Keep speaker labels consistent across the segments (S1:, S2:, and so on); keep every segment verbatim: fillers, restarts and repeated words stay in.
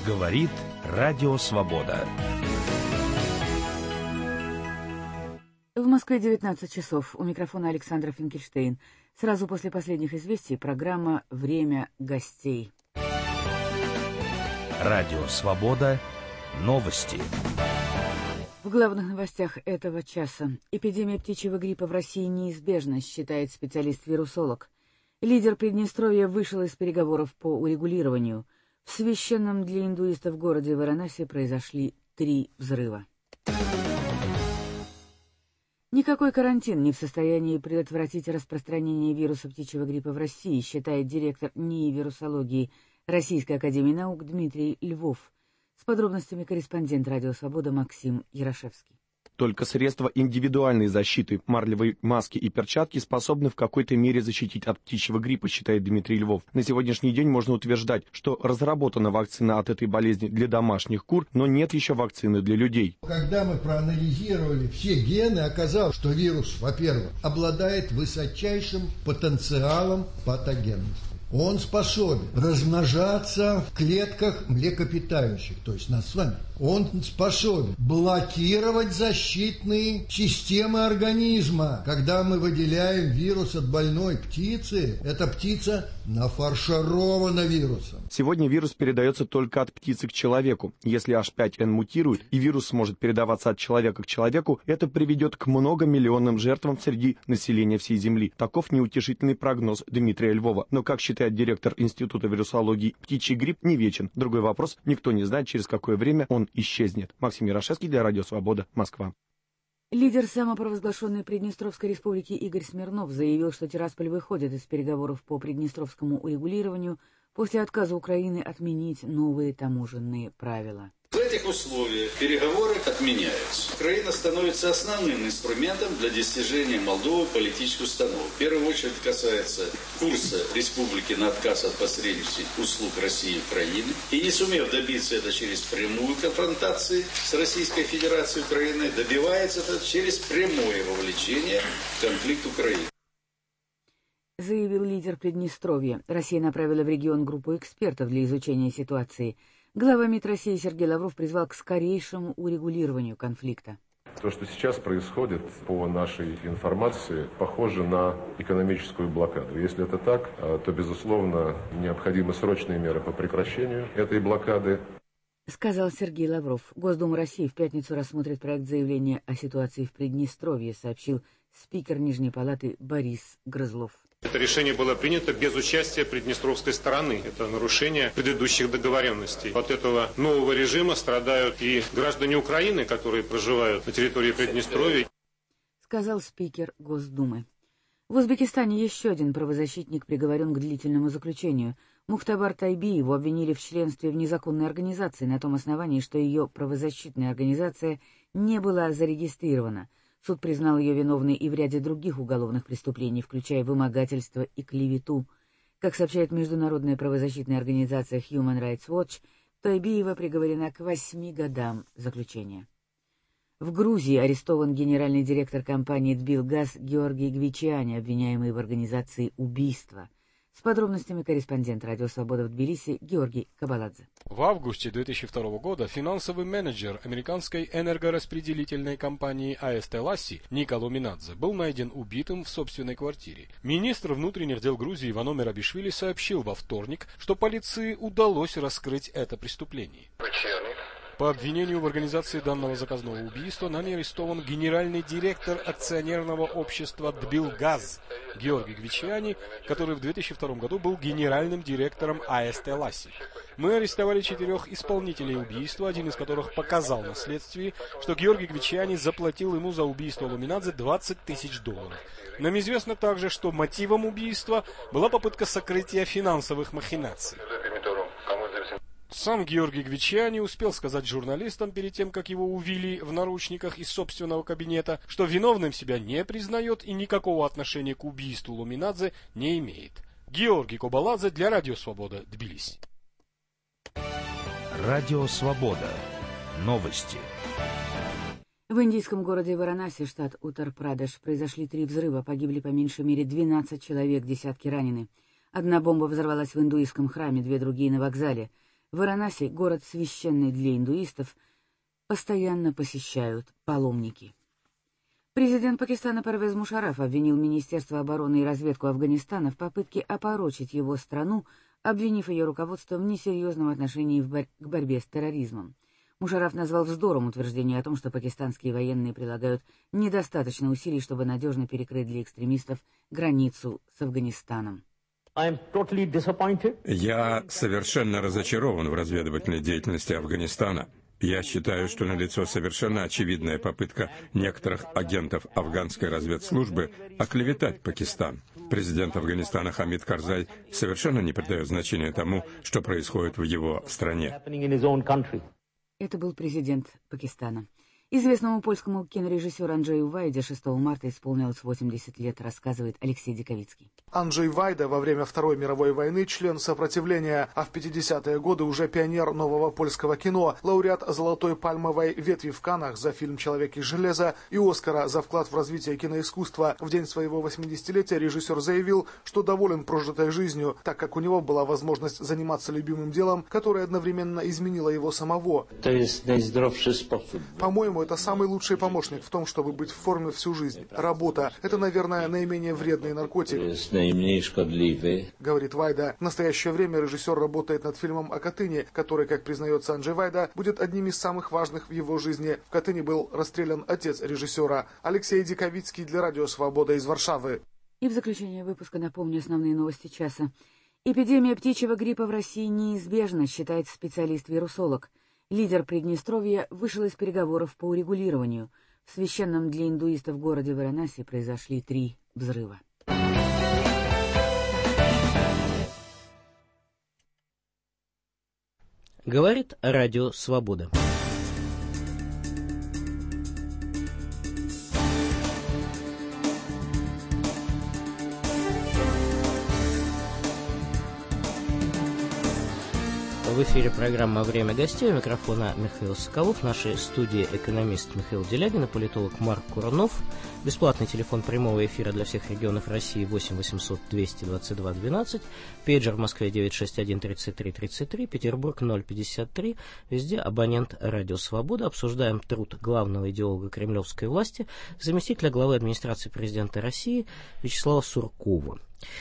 S1: Говорит Радио Свобода.
S2: В Москве девятнадцать часов. У микрофона Александра Финкельштейн. Сразу после последних известий программа «Время гостей».
S1: Радио Свобода. Новости.
S2: В главных новостях этого часа. Эпидемия птичьего гриппа в России неизбежна, считает специалист-вирусолог. Лидер Приднестровья вышел из переговоров по урегулированию. В священном для индуистов городе Варанаси произошли три взрыва. Никакой карантин не в состоянии предотвратить распространение вируса птичьего гриппа в России, считает директор НИИ вирусологии Российской академии наук Дмитрий Львов. С подробностями корреспондент «Радио Свобода» Максим Ярошевский.
S3: Только средства индивидуальной защиты, марлевые маски и перчатки способны в какой-то мере защитить от птичьего гриппа, считает Дмитрий Львов. На сегодняшний день можно утверждать, что разработана вакцина от этой болезни для домашних кур, но нет еще вакцины для людей.
S4: Когда мы проанализировали все гены, оказалось, что вирус, во-первых, обладает высочайшим потенциалом патогенности. Он способен размножаться в клетках млекопитающих, то есть нас с вами. Он способен блокировать защитные системы организма. Когда мы выделяем вирус от больной птицы, эта птица нафарширована вирусом.
S3: Сегодня вирус передается только от птицы к человеку. Если эйч пять эн мутирует и вирус сможет передаваться от человека к человеку, это приведет к многомиллионным жертвам среди населения всей Земли. Таков неутешительный прогноз Дмитрия Львова. Но, как считает директор Института вирусологии, птичий грипп не вечен. Другой вопрос: никто не знает, через какое время он исчезнет. Максим Ярошевский для Радио Свобода, Москва.
S2: Лидер самопровозглашенной Приднестровской республики Игорь Смирнов заявил, что Тирасполь выходит из переговоров по приднестровскому урегулированию после отказа Украины отменить новые таможенные правила.
S5: В этих условиях переговоры отменяются. Украина становится основным инструментом для достижения Молдовы политических установок. В первую очередь касается курса республики на отказ от посреднических услуг России и Украины. И не сумев добиться это через прямую конфронтацию с Российской Федерацией Украины, добивается это через прямое вовлечение в конфликт Украины.
S2: Заявил лидер Приднестровья. Россия направила в регион группу экспертов для изучения ситуации. Глава МИД России Сергей Лавров призвал к скорейшему урегулированию конфликта.
S6: То, что сейчас происходит, по нашей информации, похоже на экономическую блокаду. Если это так, то, безусловно, необходимы срочные меры по прекращению этой блокады.
S2: Сказал Сергей Лавров. Госдума России в пятницу рассмотрит проект заявления о ситуации в Приднестровье, сообщил спикер Нижней палаты Борис Грызлов.
S7: Это решение было принято без участия приднестровской стороны. Это нарушение предыдущих договоренностей. От этого нового режима страдают и граждане Украины, которые проживают на территории Приднестровья.
S2: Сказал спикер Госдумы. В Узбекистане еще один правозащитник приговорен к длительному заключению. Мухтабар Тайбиеву обвинили в членстве в незаконной организации на том основании, что ее правозащитная организация не была зарегистрирована. Суд признал ее виновной и в ряде других уголовных преступлений, включая вымогательство и клевету. Как сообщает международная правозащитная организация Human Rights Watch, Тайбиева приговорена к восьми годам заключения. В Грузии арестован генеральный директор компании «Тбилгаз» Георгий Гвичиани, обвиняемый в организации убийства. С подробностями корреспондент «Радио Свобода» в Тбилиси Георгий Кабаладзе.
S8: В августе две тысячи второго года финансовый менеджер американской энергораспределительной компании эй эс тэ Ласси Ника Луминадзе был найден убитым в собственной квартире. Министр внутренних дел Грузии Ивано Мерабишвили сообщил во вторник, что полиции удалось раскрыть это преступление. По обвинению в организации данного заказного убийства нами арестован генеральный директор акционерного общества «Тбилгаз» Георгий Гвичиани, который в две тысячи втором году был генеральным директором эй эс тэ Ласси. Мы арестовали четырех исполнителей убийства, один из которых показал на следствии, что Георгий Гвичиани заплатил ему за убийство Луминадзе двадцать тысяч долларов. Нам известно также, что мотивом убийства была попытка сокрытия финансовых махинаций. Сам Георгий Гвичиани успел сказать журналистам перед тем, как его увели в наручниках из собственного кабинета, что виновным себя не признает и никакого отношения к убийству Луминадзе не имеет. Георгий Кабаладзе для Радио Свобода, Тбилиси.
S1: Радио Свобода. Новости.
S2: В индийском городе Варанаси, штат Уттар-Прадеш, произошли три взрыва, погибли по меньшей мере двенадцать человек, десятки ранены. Одна бомба взорвалась в индуистском храме, две другие на вокзале. Варанаси, город священный для индуистов, постоянно посещают паломники. Президент Пакистана Парвез Мушарраф обвинил Министерство обороны и разведку Афганистана в попытке опорочить его страну, обвинив ее руководство в несерьезном отношении в бор- к борьбе с терроризмом. Мушарраф назвал вздором утверждение о том, что пакистанские военные прилагают недостаточно усилий, чтобы надежно перекрыть для экстремистов границу с Афганистаном.
S9: Я совершенно разочарован в разведывательной деятельности Афганистана. Я считаю, что налицо совершенно очевидная попытка некоторых агентов афганской разведслужбы оклеветать Пакистан. Президент Афганистана Хамид Карзай совершенно не придает значения тому, что происходит в его стране.
S2: Это был президент Пакистана. Известному польскому кинорежиссеру Анджею Вайде шестого марта исполнилось восемьдесят лет, рассказывает Алексей Диковицкий.
S10: Анджей Вайда во время Второй мировой войны член сопротивления, а в пятидесятые годы уже пионер нового польского кино, лауреат «Золотой пальмовой ветви» в Каннах за фильм «Человек из железа» и «Оскара» за вклад в развитие киноискусства. В день своего восьмидесятилетия режиссер заявил, что доволен прожитой жизнью, так как у него была возможность заниматься любимым делом, которое одновременно изменило его самого. По-моему, это самый лучший помощник в том, чтобы быть в форме всю жизнь. Работа – это, наверное, наименее вредный наркотик, говорит Вайда. В настоящее время режиссер работает над фильмом о Катыни, который, как признается Анджей Вайда, будет одним из самых важных в его жизни. В Катыни был расстрелян отец режиссера. Алексей Диковицкий для Радио Свобода из Варшавы.
S2: И в заключение выпуска напомню основные новости часа. Эпидемия птичьего гриппа в России неизбежна, считает специалист-вирусолог. Лидер Приднестровья вышел из переговоров по урегулированию. В священном для индуистов городе Варанаси произошли три взрыва.
S11: Говорит Радио Свобода. В эфире программа «Время гостей». У микрофона Михаил Соколов. В нашей студии экономист Михаил Делягин и политолог Марк Курнов. Бесплатный телефон прямого эфира для всех регионов России восемь восемьсот двести двадцать два двенадцать. Пейджер в Москве девять шесть один тридцать три тридцать три. Петербург ноль пятьдесят три. Везде абонент Радио Свобода. Обсуждаем труд главного идеолога кремлевской власти, заместителя главы администрации президента России Вячеслава Суркова.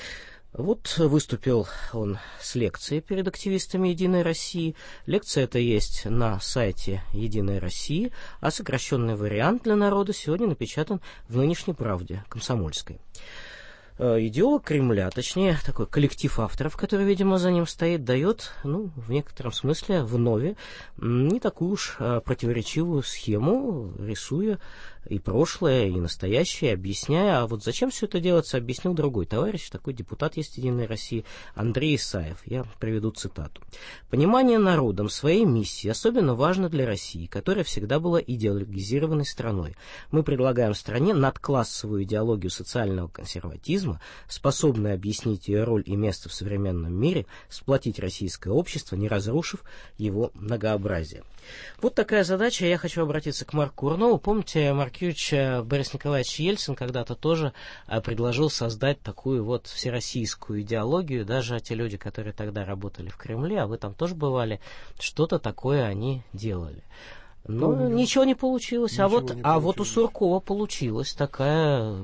S11: Вот выступил он с лекцией перед активистами «Единой России». Лекция эта есть на сайте «Единой России», а сокращенный вариант для народа сегодня напечатан в «Нынешней правде» комсомольской. Идеолог Кремля, точнее, такой коллектив авторов, который, видимо, за ним стоит, дает, ну, в некотором смысле, вновь не такую уж противоречивую схему, рисуя и прошлое, и настоящее, объясняя. А вот зачем все это делается, объяснил другой товарищ, такой депутат есть «Единой России», Андрей Исаев. Я приведу цитату. «Понимание народом своей миссии особенно важно для России, которая всегда была идеологизированной страной. Мы предлагаем стране надклассовую идеологию социального консерватизма, способную объяснить ее роль и место в современном мире, сплотить российское общество, не разрушив его многообразие». Вот такая задача. Я хочу обратиться к Марку Курнову. Помните, Марк Юрьевич, Борис Николаевич Ельцин когда-то тоже предложил создать такую вот всероссийскую идеологию. Даже те люди, которые тогда работали в Кремле, а вы там тоже бывали, что-то такое они делали. Но Помню. ничего не получилось. Ничего а вот, а вот у Суркова получилось такая...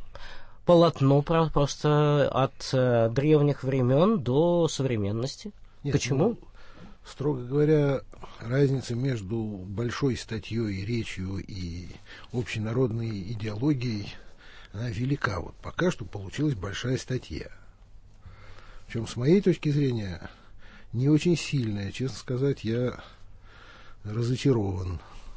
S11: полотно просто от э, древних времен до современности.
S12: Нет,
S11: Почему?
S12: Ну, строго говоря, разница между большой статьей, речью и общенародной идеологией, она велика. Вот пока что получилась большая статья. Причем, с моей точки зрения, не очень сильная. Честно сказать, я разочарован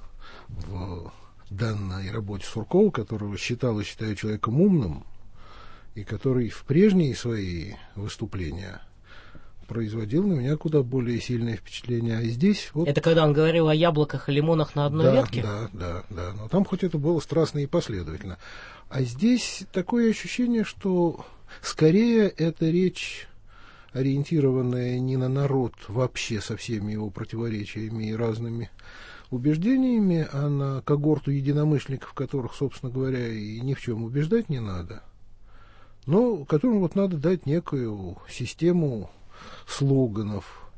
S12: в данной работе Суркова, которого считал и считаю человеком умным, и который в прежние свои выступления производил на меня куда более сильное впечатление. А здесь вот...
S11: Это когда он говорил о яблоках и лимонах на одной
S12: да,
S11: ветке?
S12: Да, да, да. Но там хоть это было страстно и последовательно. А здесь такое ощущение, что скорее это речь, ориентированная не на народ вообще со всеми его противоречиями и разными убеждениями, а на когорту единомышленников, которых, собственно говоря, и ни в чем убеждать не надо, но которым вот надо дать некую систему слоганов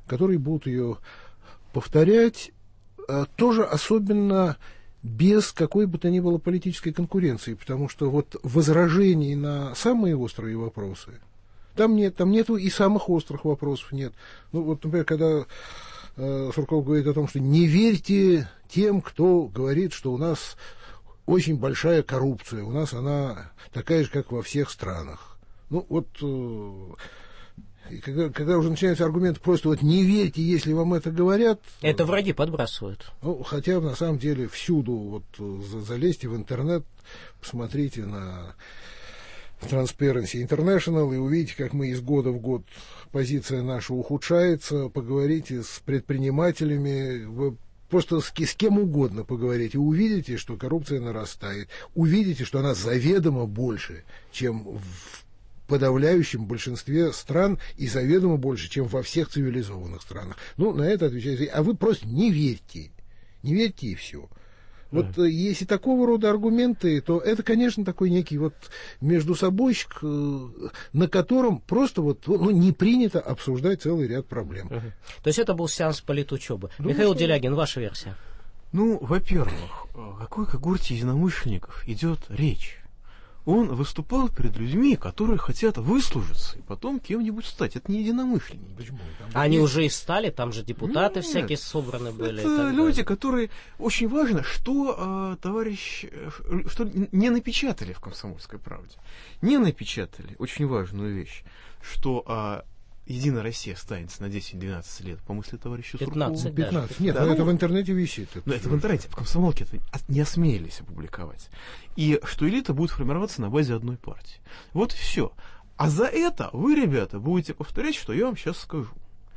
S12: которые будут ее повторять, тоже особенно без какой бы то ни было политической конкуренции, потому что вот возражений на самые острые вопросы там нет, там нету и самых острых вопросов нет. Ну вот, например, когда э, Сурков говорит о том, что не верьте тем, кто говорит, что у нас очень большая коррупция, у нас она такая же, как во всех странах. Ну вот, э, и когда, когда уже начинаются аргументы просто вот не верьте, если вам это говорят.
S11: Это враги подбрасывают.
S12: Ну, хотя на самом деле всюду, вот залезьте в интернет, посмотрите на Transparency International и увидите, как мы из года в год позиция наша ухудшается, поговорите с предпринимателями, вы просто с, с кем угодно поговорите, увидите, что коррупция нарастает, увидите, что она заведомо больше, чем в подавляющем большинстве стран и заведомо больше, чем во всех цивилизованных странах. Ну, на это отвечает, а вы просто не верьте, не верьте и все. Вот mm. если такого рода аргументы, то это, конечно, такой некий вот междусобойщик, на котором просто вот ну, не принято обсуждать целый ряд проблем.
S11: Mm-hmm. То есть это был сеанс политучебы.
S13: Ну,
S11: Михаил
S13: что...
S11: Делягин, ваша версия?
S13: Ну, во-первых, о какой когорте единомышленников идет речь? Он выступал перед людьми, которые хотят выслужиться и потом кем-нибудь стать. Это не единомышленники.
S12: Почему?
S11: Они уже и стали, там же депутаты Нет, всякие собраны были.
S13: Это люди, которые... Очень важно, что, э, товарищ, что не напечатали в «Комсомольской правде». Не напечатали очень важную вещь, что... Э, Единая Россия останется на десять-двенадцать лет, по мысли товарища
S11: пятнадцать,
S13: Суркова.
S12: пятнадцать. Нет,
S13: да,
S12: но
S13: ну,
S12: это в интернете висит.
S13: Но это в интернете, в «Комсомолке» это не осмелились опубликовать. И что элита будет формироваться на базе одной партии. Вот и все. А за это вы, ребята, будете повторять, что я вам сейчас скажу.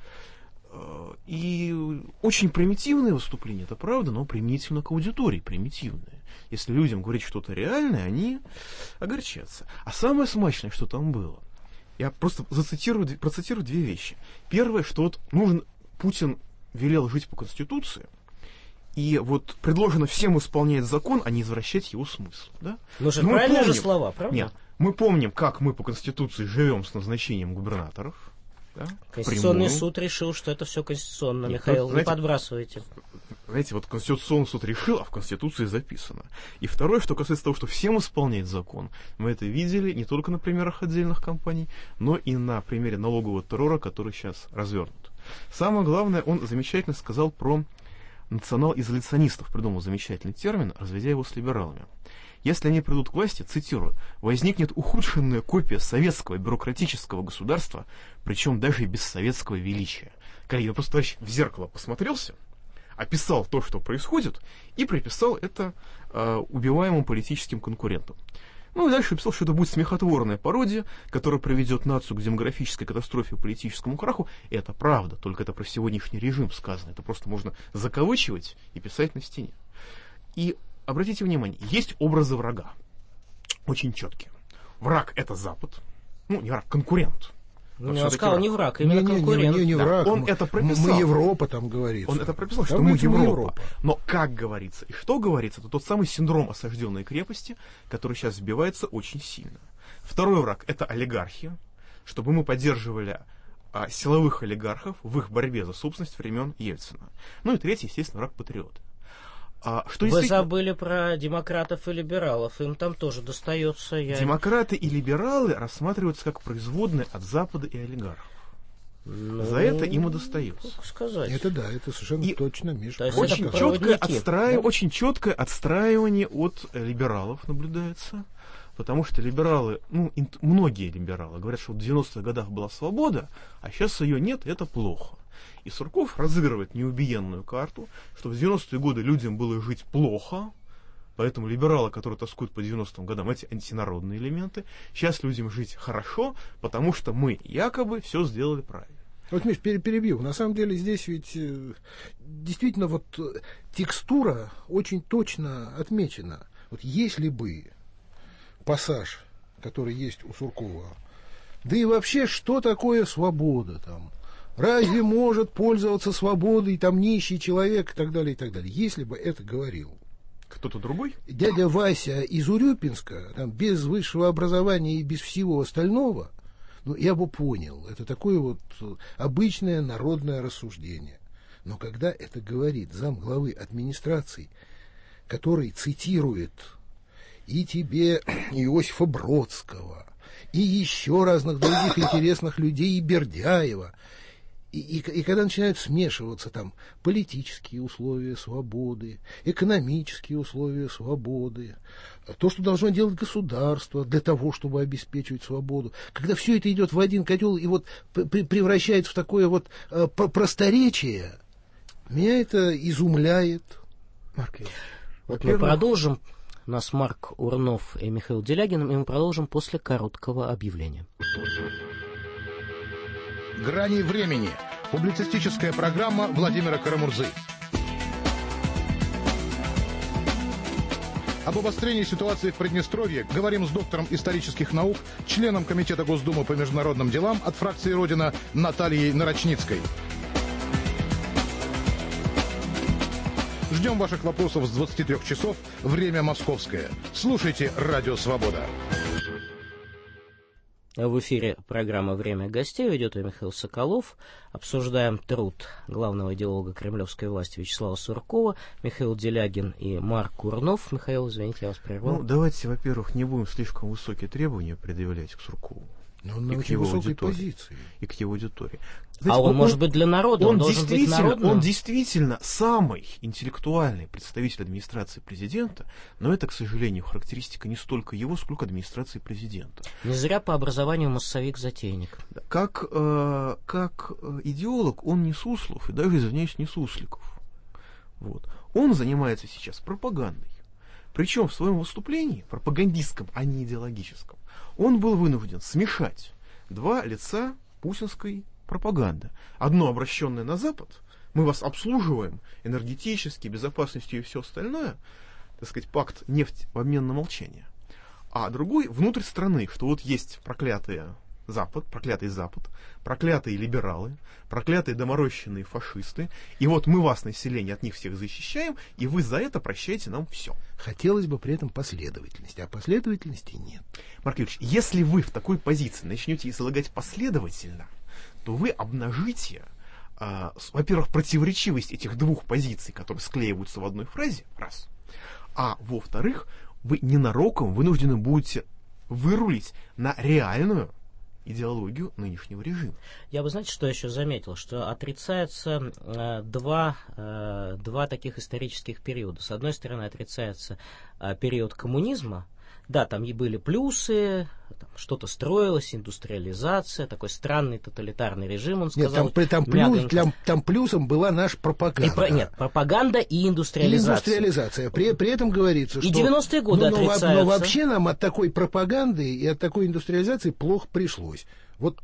S13: И очень примитивное выступление, это правда, но применительно к аудитории, примитивное. Если людям говорить что-то реальное, они огорчатся. А самое смачное, что там было, я просто зацитирую, процитирую две вещи. Первое, что вот нужен, Путин велел жить по Конституции, и вот предложено всем исполнять закон, а не извращать его смысл. Да?
S11: Ну же, правильные же слова, правда?
S13: Нет, мы помним, как мы по Конституции живем с назначением губернаторов. Да?
S11: Конституционный
S13: Прямую.
S11: суд решил, что это все конституционно,
S13: Нет,
S11: Михаил,
S13: знаете,
S11: не подбрасывайте.
S13: Знаете, вот Конституционный суд решил, а в Конституции записано. И второе, что касается того, что всем исполнять закон, мы это видели не только на примерах отдельных компаний, но и на примере налогового террора, который сейчас развернут. Самое главное, он замечательно сказал про национал-изоляционистов, придумал замечательный термин, разведя его с либералами. Если они придут к власти, цитирую, возникнет ухудшенная копия советского бюрократического государства, причем даже и без советского величия. Коллеги, я просто, товарищ, в зеркало посмотрелся, описал то, что происходит, и приписал это э, убиваемым политическим конкурентам. Ну и дальше написал, что это будет смехотворная пародия, которая приведет нацию к демографической катастрофе и политическому краху. И это правда, только это про сегодняшний режим сказано. Это просто можно закавычивать и писать на стене. И обратите внимание, есть образы врага, очень четкие. Враг — это Запад, ну не враг, конкурент.
S11: Ну, я сказал, враг. не враг, именно не, конкурент.
S12: Не, не, не, не враг.
S13: Да, он мы, это прописал.
S12: Мы Европа там говорится.
S13: Он это прописал,
S12: там
S13: что мы Европа.
S12: Европа.
S13: Но как говорится и что говорится, это тот самый синдром осажденной крепости, который сейчас сбивается очень сильно. Второй враг — это олигархия, чтобы мы поддерживали а, силовых олигархов в их борьбе за собственность времен Ельцина. Ну и третий, естественно, враг — патриоты. А, что
S11: Вы действительно... забыли про демократов и либералов, им там тоже достается. Я...
S13: Демократы и либералы рассматриваются как производные от Запада и олигархов. Ну, За это им и достается.
S11: Как сказать?
S12: Это да, это совершенно и точно, Миша.
S13: Очень четкое, отстраив... да? очень четкое отстраивание от либералов наблюдается. Потому что либералы, ну, многие либералы говорят, что в девяностых годах была свобода, а сейчас ее нет, это плохо. И Сурков разыгрывает неубиенную карту, что в девяностые годы людям было жить плохо, поэтому либералы, которые тоскуют по девяностым годам, эти антинародные элементы, сейчас людям жить хорошо, потому что мы якобы все сделали правильно.
S12: Вот, Миш, перебью. На самом деле здесь ведь э, действительно вот текстура очень точно отмечена. Вот если бы пассаж, который есть у Суркова, да и вообще, что такое свобода там? Разве может пользоваться свободой там нищий человек и так далее, и так далее. Если бы это говорил
S13: кто-то другой,
S12: дядя Вася из Урюпинска, там, без высшего образования и без всего остального, ну, я бы понял, это такое вот обычное народное рассуждение. Но когда это говорит замглавы администрации, который цитирует и тебе Иосифа Бродского, и еще разных других интересных людей, и Бердяева, и, и, и когда начинают смешиваться там политические условия свободы, экономические условия свободы, то, что должно делать государство для того, чтобы обеспечивать свободу, когда все это идет в один котел и вот превращается в такое вот э, просторечие, меня это изумляет.
S11: Марк, вот мы продолжим. У нас Марк Урнов и Михаил Делягин, и мы продолжим после короткого объявления.
S14: «Грани времени». Публицистическая программа Владимира Карамурзы. Об обострении ситуации в Приднестровье говорим с доктором исторических наук, членом Комитета Госдумы по международным делам от фракции «Родина» Натальей Нарочницкой. Ждем ваших вопросов с двадцати трёх часов, время московское. Слушайте «Радио Свобода».
S11: В эфире программа «Время гостей». Ведет ее Михаил Соколов. Обсуждаем труд главного идеолога кремлевской власти Вячеслава Суркова, Михаил Делягин и Марк Курнов. Михаил, извините, я вас прервал.
S13: Ну, давайте, во-первых, не будем слишком высокие требования предъявлять к Суркову.
S12: Но он на очень высокой позиции.
S13: И к его аудитории.
S11: Знаете, а он, он может быть для народа, он,
S13: он,
S11: должен быть народным.
S13: Он действительно самый интеллектуальный представитель администрации президента, но это, к сожалению, характеристика не столько его, сколько администрации президента.
S11: Не зря по образованию массовик-затейник.
S13: Как, э, как идеолог он не Суслов, и даже, извиняюсь, не Сусликов. Вот. Он занимается сейчас пропагандой. Причем в своем выступлении, пропагандистском, а не идеологическом, он был вынужден смешать два лица путинской пропаганды. Одно обращенное на Запад, мы вас обслуживаем энергетически, безопасностью и все остальное, так сказать, пакт нефть в обмен на молчание. А другой внутрь страны, что вот есть проклятые Запад, проклятый Запад, проклятые либералы, проклятые доморощенные фашисты, и вот мы вас, население, от них всех защищаем, и вы за это прощаете нам все.
S12: Хотелось бы при этом последовательности, а последовательности нет.
S13: Марк Юрьевич, если вы в такой позиции начнете излагать последовательно, то вы обнажите, э, во-первых, противоречивость этих двух позиций, которые склеиваются в одной фразе, раз, а во-вторых, вы ненароком вынуждены будете вырулить на реальную идеологию нынешнего режима.
S11: Я бы, знаете, что еще заметил? Что отрицается э, два, э, два таких исторических периода. С одной стороны, отрицается э, период коммунизма. Да, там и были плюсы, там что-то строилось, индустриализация, такой странный тоталитарный режим, он сказал.
S12: Нет, там, там, плюс, там, там плюсом была наша пропаганда.
S11: И про, нет, пропаганда и индустриализация.
S12: И индустриализация. При, при этом говорится, что...
S11: И девяностые годы
S12: ну,
S11: отрицаются.
S12: Но, но вообще нам от такой пропаганды и от такой индустриализации плохо пришлось. Вот,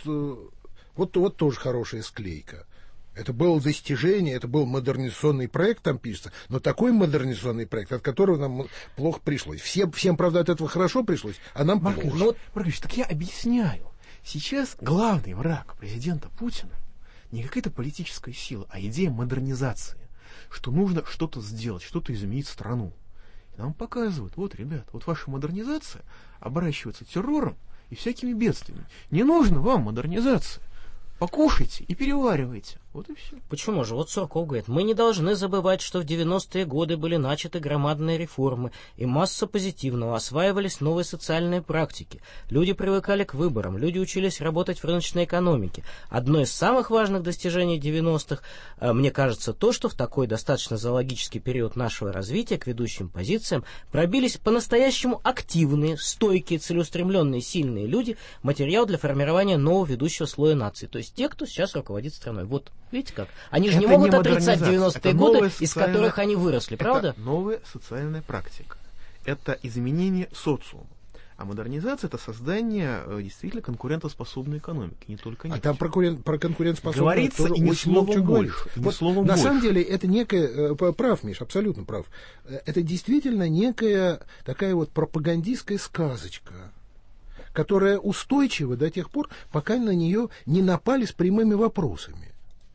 S12: вот, вот тоже хорошая склейка. Это было достижение, это был модернизационный проект, там пишется, но такой модернизационный проект, от которого нам плохо пришлось. Всем, всем правда, от этого хорошо пришлось, а нам
S13: Марк,
S12: плохо.
S13: Ну, Марк Ильич, так я объясняю. Сейчас главный враг президента Путина не какая-то политическая сила, а идея модернизации. Что нужно что-то сделать, что-то изменить страну. И нам показывают, вот, ребят, вот ваша модернизация оборачивается террором и всякими бедствиями. Не нужно вам модернизация. Покушайте и переваривайте. Вот и все.
S11: Почему же? Вот Сурков говорит, мы не должны забывать, что в девяностые годы были начаты громадные реформы, и масса позитивного, осваивались новые социальные практики. Люди привыкали к выборам, люди учились работать в рыночной экономике. Одно из самых важных достижений девяностых, мне кажется, то, что в такой достаточно зоологический период нашего развития к ведущим позициям пробились по-настоящему активные, стойкие, целеустремленные, сильные люди, материал для формирования нового ведущего слоя нации. То есть те, кто сейчас руководит страной. Вот. Видите как? Они же это не могут не отрицать девяностые годы, из которых они выросли, правда?
S13: Это новая социальная практика. Это изменение социума. А модернизация — это создание действительно конкурентоспособной экономики, не только нефти.
S12: А там про, про конкурентоспособность
S13: говорится и ни словом больше.
S12: Вот словом на больше. Самом деле это некая, прав, Миш, абсолютно прав, это действительно некая такая вот пропагандистская сказочка, которая устойчива до тех пор, пока на нее не напали с прямыми вопросами.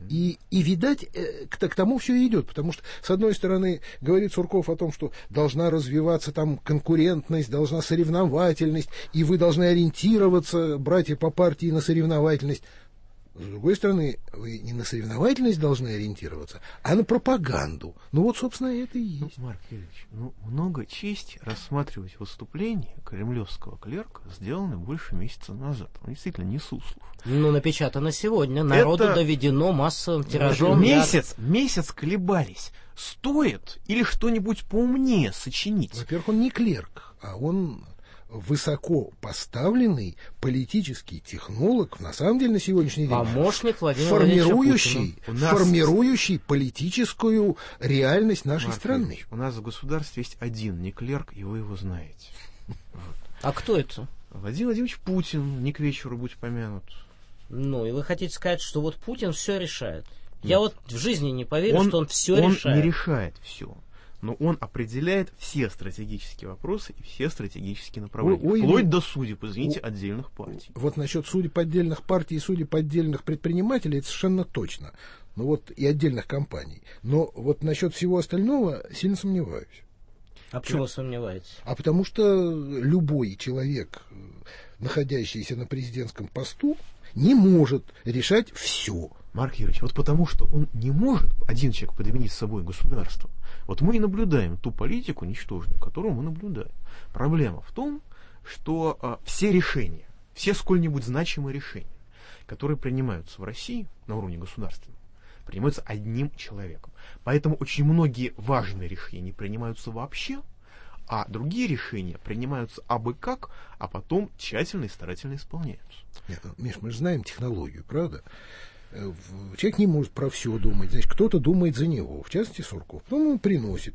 S12: И, и видать, к, к тому все и идет, потому что, с одной стороны, говорит Сурков о том, что должна развиваться там конкурентность, должна соревновательность, и вы должны ориентироваться, братья по партии, на соревновательность. С другой стороны, вы не на соревновательность должны ориентироваться, а на пропаганду. Ну вот, собственно, это и есть.
S13: Ну, Марк Юрьевич, ну, много чести рассматривать выступление кремлевского клерка, сделанное больше месяца назад. Он действительно не суслов.
S11: Ну, напечатано сегодня. Народу это... доведено массовым тиражом.
S13: Месяц, я... месяц колебались. Стоит или что-нибудь поумнее сочинить?
S12: Во-первых, он не клерк, а он... высоко поставленный политический технолог, на самом деле, на сегодняшний день,
S11: помощник Владимира
S12: формирующий,
S11: нас...
S12: формирующий политическую реальность нашей
S13: Марк
S12: страны.
S13: Ильич, у нас в государстве есть один не клерк, и вы его знаете. Вот.
S11: А кто это?
S13: Владимир Владимирович Путин, не к вечеру будь помянут.
S11: Ну, и вы хотите сказать, что вот Путин все решает? Нет. Я вот в жизни не поверю, он, что он все
S13: он
S11: решает.
S13: Он не решает все. Но он определяет все стратегические вопросы и все стратегические направления. Ой, вплоть ой, до судеб, извините, ой, отдельных партий.
S12: Вот насчет судеб отдельных партий и судеб отдельных предпринимателей, это совершенно точно. Ну вот и отдельных компаний. Но вот насчет всего остального сильно сомневаюсь.
S11: А почему вы сомневаетесь?
S12: А потому что любой человек, находящийся на президентском посту, не может решать все.
S13: Марк Юрьевич, вот потому что он не может, один человек, подменить с собой государство. Вот мы и наблюдаем ту политику ничтожную, которую мы наблюдаем. Проблема в том, что а, все решения, все сколь-нибудь значимые решения, которые принимаются в России на уровне государственном, принимаются одним человеком. Поэтому очень многие важные решения принимаются вообще, а другие решения принимаются абы как, а потом тщательно и старательно исполняются.
S12: Нет, Миш, мы же знаем технологию, правда? Человек не может про все думать, значит, кто-то думает за него, в частности Сурков. Потом он приносит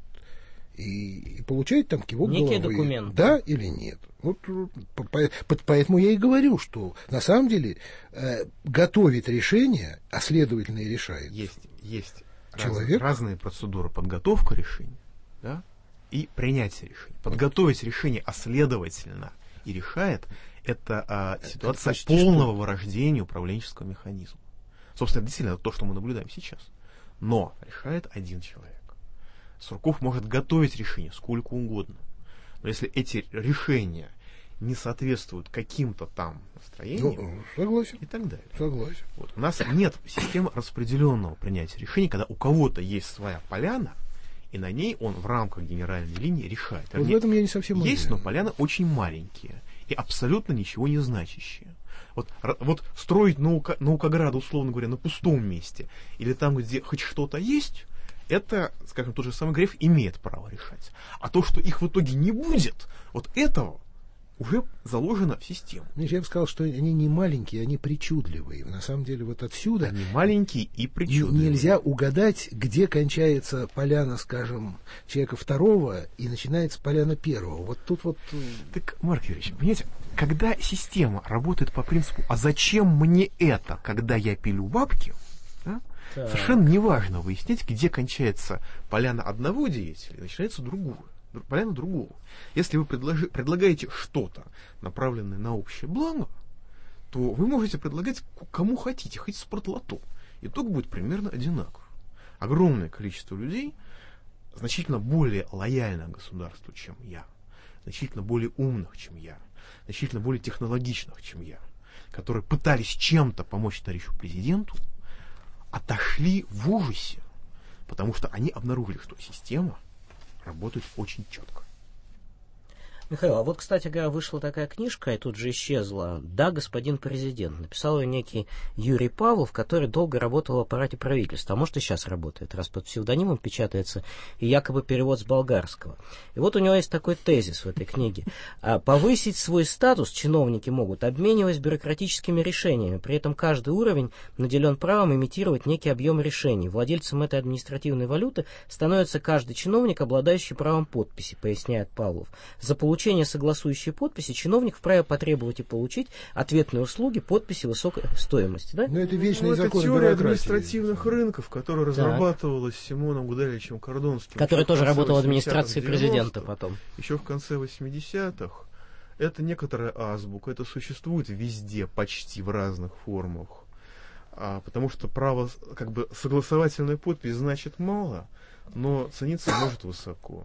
S12: и, и получает там кивок головы.
S11: Некие документы.
S12: Да или нет. Вот, по, по, поэтому я и говорю, что на самом деле э, готовит решение, а следовательно и решает.
S13: Есть, есть
S12: человек.
S13: Раз, разные процедуры подготовка решения, да, и принятие решения. Подготовить решение, а следовательно и решает, это а, ситуация это полного что? вырождения управленческого механизма. Собственно, действительно, это то, что мы наблюдаем сейчас. Но решает один человек. Сурков может готовить решения сколько угодно. Но если эти решения не соответствуют каким-то там настроениям,
S12: ну, согласен.
S13: И так далее.
S12: Согласен.
S13: Вот. У нас нет системы распределенного принятия решений, когда у кого-то есть своя поляна, и на ней он в рамках генеральной линии решает.
S12: Вот в этом я не совсем
S13: Есть,
S12: уверен.
S13: Но поляны очень маленькие и абсолютно ничего не значащие. Вот, вот строить наука, наукограды, условно говоря, на пустом месте или там, где хоть что-то есть, это, скажем, тот же самый Греф имеет право решать. А то, что их в итоге не будет, вот этого уже заложено в систему.
S12: Я бы сказал, что они не маленькие, они причудливые. На самом деле вот отсюда...
S13: Они маленькие и причудливые.
S12: Нельзя угадать, где кончается поляна, скажем, человека второго и начинается поляна первого. Вот тут вот...
S13: Так, Марк Юрьевич, понимаете, когда система работает по принципу «а зачем мне это, когда я пилю бабки?», да, совершенно неважно выяснять, где кончается поляна одного деятеля и начинается другого. Поляна другого. Если вы предложи, предлагаете что-то, направленное на общее благо, то вы можете предлагать кому хотите, хоть спортлото. Итог будет примерно одинаков. Огромное количество людей, значительно более лояльных государству, чем я, значительно более умных, чем я, значительно более технологичных, чем я, которые пытались чем-то помочь товарищу президенту, отошли в ужасе, потому что они обнаружили, что система работает очень четко.
S11: Михаил, а вот, кстати говоря, вышла такая книжка и тут же исчезла. «Да, господин президент». Написал ее некий Юрий Павлов, который долго работал в аппарате правительства, а может и сейчас работает, раз под псевдонимом печатается, и якобы перевод с болгарского. И вот у него есть такой тезис в этой книге. Повысить свой статус чиновники могут, обмениваясь бюрократическими решениями. При этом каждый уровень наделен правом имитировать некий объем решений. Владельцем этой административной валюты становится каждый чиновник, обладающий правом подписи, поясняет Павлов. За получение Получение согласующей подписи чиновник вправе потребовать и получить ответные услуги подписи высокой стоимости. Да?
S12: Но это вечный
S13: ну,
S12: закон
S13: это теория административных рынков, которая так. разрабатывалась Симоном Гудаличем Кордонским.
S11: Который тоже работал в администрации президента потом.
S13: Еще в конце восьмидесятых. Это некоторая азбука, это существует везде, почти в разных формах. А, потому что право, как бы, согласовательная подпись значит мало, но цениться может высоко.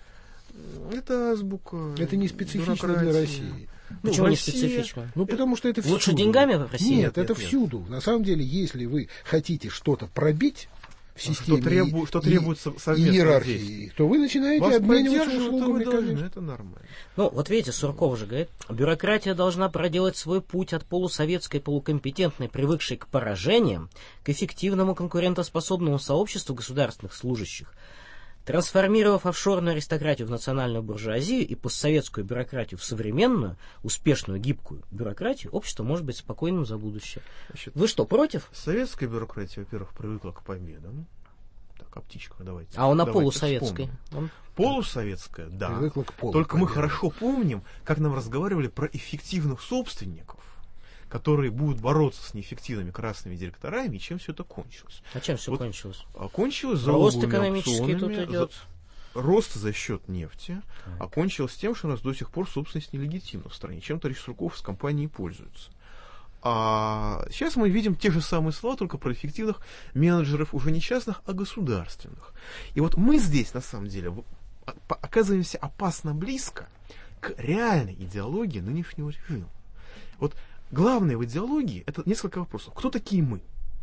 S13: Это азбука.
S12: Это не специфично для России.
S11: Ну, почему не специфично?
S12: Ну, потому что это всюду.
S11: Лучше деньгами в России?
S12: Нет, нет, это нет. всюду. На самом деле, если вы хотите что-то пробить в системе
S13: что, требу, что требуется
S12: иерархии, то вы начинаете
S13: Вас
S12: обмениваться услугами.
S13: Должны, это нормально.
S11: Ну, вот видите, Сурков же говорит, бюрократия должна проделать свой путь от полусоветской, полукомпетентной, привыкшей к поражениям, к эффективному конкурентоспособному сообществу государственных служащих. Трансформировав офшорную аристократию в национальную буржуазию и постсоветскую бюрократию в современную, успешную, гибкую бюрократию, общество может быть спокойным за будущее. Значит, вы что, против?
S13: Советская бюрократия, во-первых, привыкла к победам. Так, о птичках давайте.
S11: А он о полусоветской? Он...
S13: Полусоветская, да.
S12: Привыкла к
S13: Только мы хорошо помним, как нам разговаривали про эффективных собственников, которые будут бороться с неэффективными красными директорами, и чем все это кончилось.
S11: А чем все
S13: вот,
S11: кончилось?
S13: А кончилось
S11: рост экономический тут идет.
S13: За, рост за счет нефти, так. А кончилось тем, что у нас до сих пор собственность нелегитимна в стране. Чем товарищ Сурков с компанией пользуется. А сейчас мы видим те же самые слова, только про эффективных менеджеров, уже не частных, а государственных. И вот мы здесь, на самом деле, оказываемся опасно близко к реальной идеологии нынешнего режима. Вот главное в идеологии — это несколько вопросов. Кто такие мы?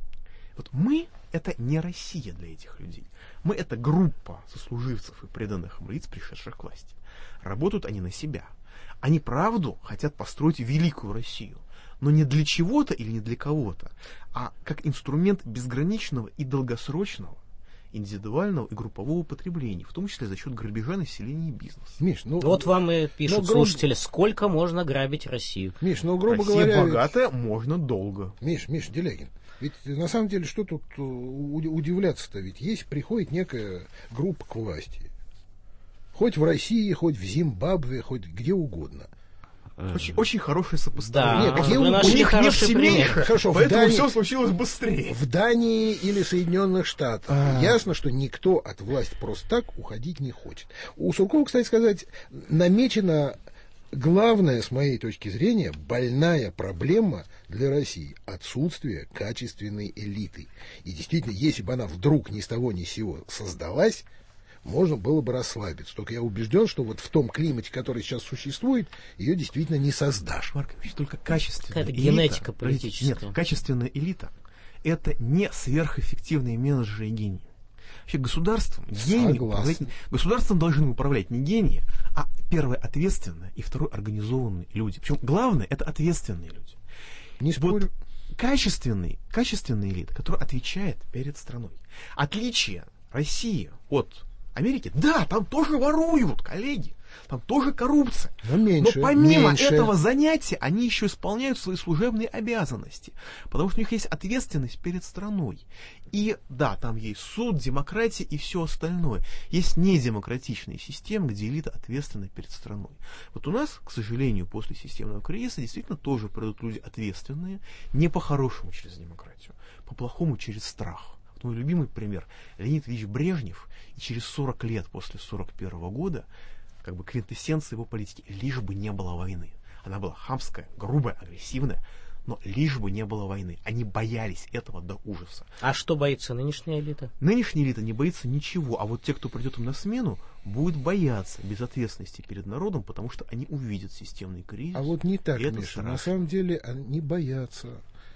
S13: Вот мы — это не Россия для этих людей. Мы — это группа сослуживцев и преданных им лиц, пришедших к власти. Работают они на себя. Они правду хотят построить великую Россию. Но не для чего-то или не для кого-то, а как инструмент безграничного и долгосрочного, индивидуального и группового потребления, в том числе за счет грабежа населения и бизнеса.
S11: Миш, ну, вот вам и пишут грубо... слушатели, сколько можно грабить Россию.
S12: Миш, ну, грубо
S13: Россия
S12: говоря...
S13: богатая,
S12: ведь...
S13: можно долго.
S12: Миш, Миш, Делягин, ведь на самом деле что тут удивляться-то? Ведь есть, приходит некая группа к власти. Хоть в России, хоть в Зимбабве, хоть где угодно.
S13: Очень, очень хорошее сопоставление.
S12: Да, Нет, где у, у них нет семей,
S13: Хорошо, поэтому Дании, все случилось быстрее.
S12: В Дании или Соединенных Штатах а. ясно, что никто от власти просто так уходить не хочет. У Суркова, кстати сказать, намечена главная, с моей точки зрения, больная проблема для России – отсутствие качественной элиты. И действительно, если бы она вдруг ни с того ни с сего создалась, можно было бы расслабиться. Только я убежден, что вот в том климате, который сейчас существует, ее действительно не создашь.
S13: Маркович, только качественная
S11: элита.
S13: Генетика
S11: политическая.
S13: Нет, качественная элита – это не сверхэффективные менеджеры и гении. Вообще государством, гении управлять, государством должны управлять не гении, а первое ответственные и второе организованные люди. Причем главное – это ответственные люди.
S12: Не спорю.
S13: Вот качественный, качественная элита, которая отвечает перед страной. Отличие России от Америки, да, там тоже воруют, коллеги, там тоже коррупция.
S12: Но, меньше,
S13: Но помимо
S12: меньше.
S13: этого занятия, они еще исполняют свои служебные обязанности, потому что у них есть ответственность перед страной. И да, там есть суд, демократия и все остальное. Есть недемократичные системы, где элита ответственна перед страной. Вот у нас, к сожалению, после системного кризиса действительно тоже придут люди ответственные, не по-хорошему через демократию, по-плохому через страх. Мой любимый пример – Леонид Ильич Брежнев, и через сорок лет после сорок первого года, как бы квинтэссенция его политики, лишь бы не было войны. Она была хамская, грубая, агрессивная, но лишь бы не было войны. Они боялись этого до ужаса.
S11: А что боится нынешняя элита?
S13: Нынешняя элита не боится ничего, а вот те, кто придет им на смену, будут бояться безответственности перед народом, потому что они увидят системный кризис.
S12: А вот не так, Миша. На самом деле они боятся.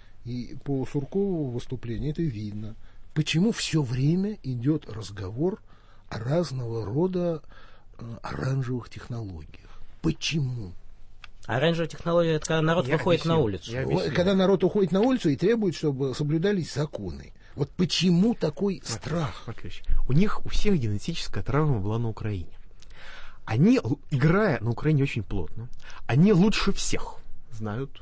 S12: И по Суркову выступлению это видно. Почему все время идет разговор о разного рода э, оранжевых технологиях? Почему?
S11: Оранжевая технология — это когда народ
S13: я
S11: выходит
S13: объясню,
S11: на улицу.
S12: Когда народ уходит на улицу и требует, чтобы соблюдались законы. Вот почему такой
S13: Смотри,
S12: страх?
S13: Смотри, у них у всех генетическая травма была на Украине. Они, играя на Украине очень плотно, они лучше всех знают.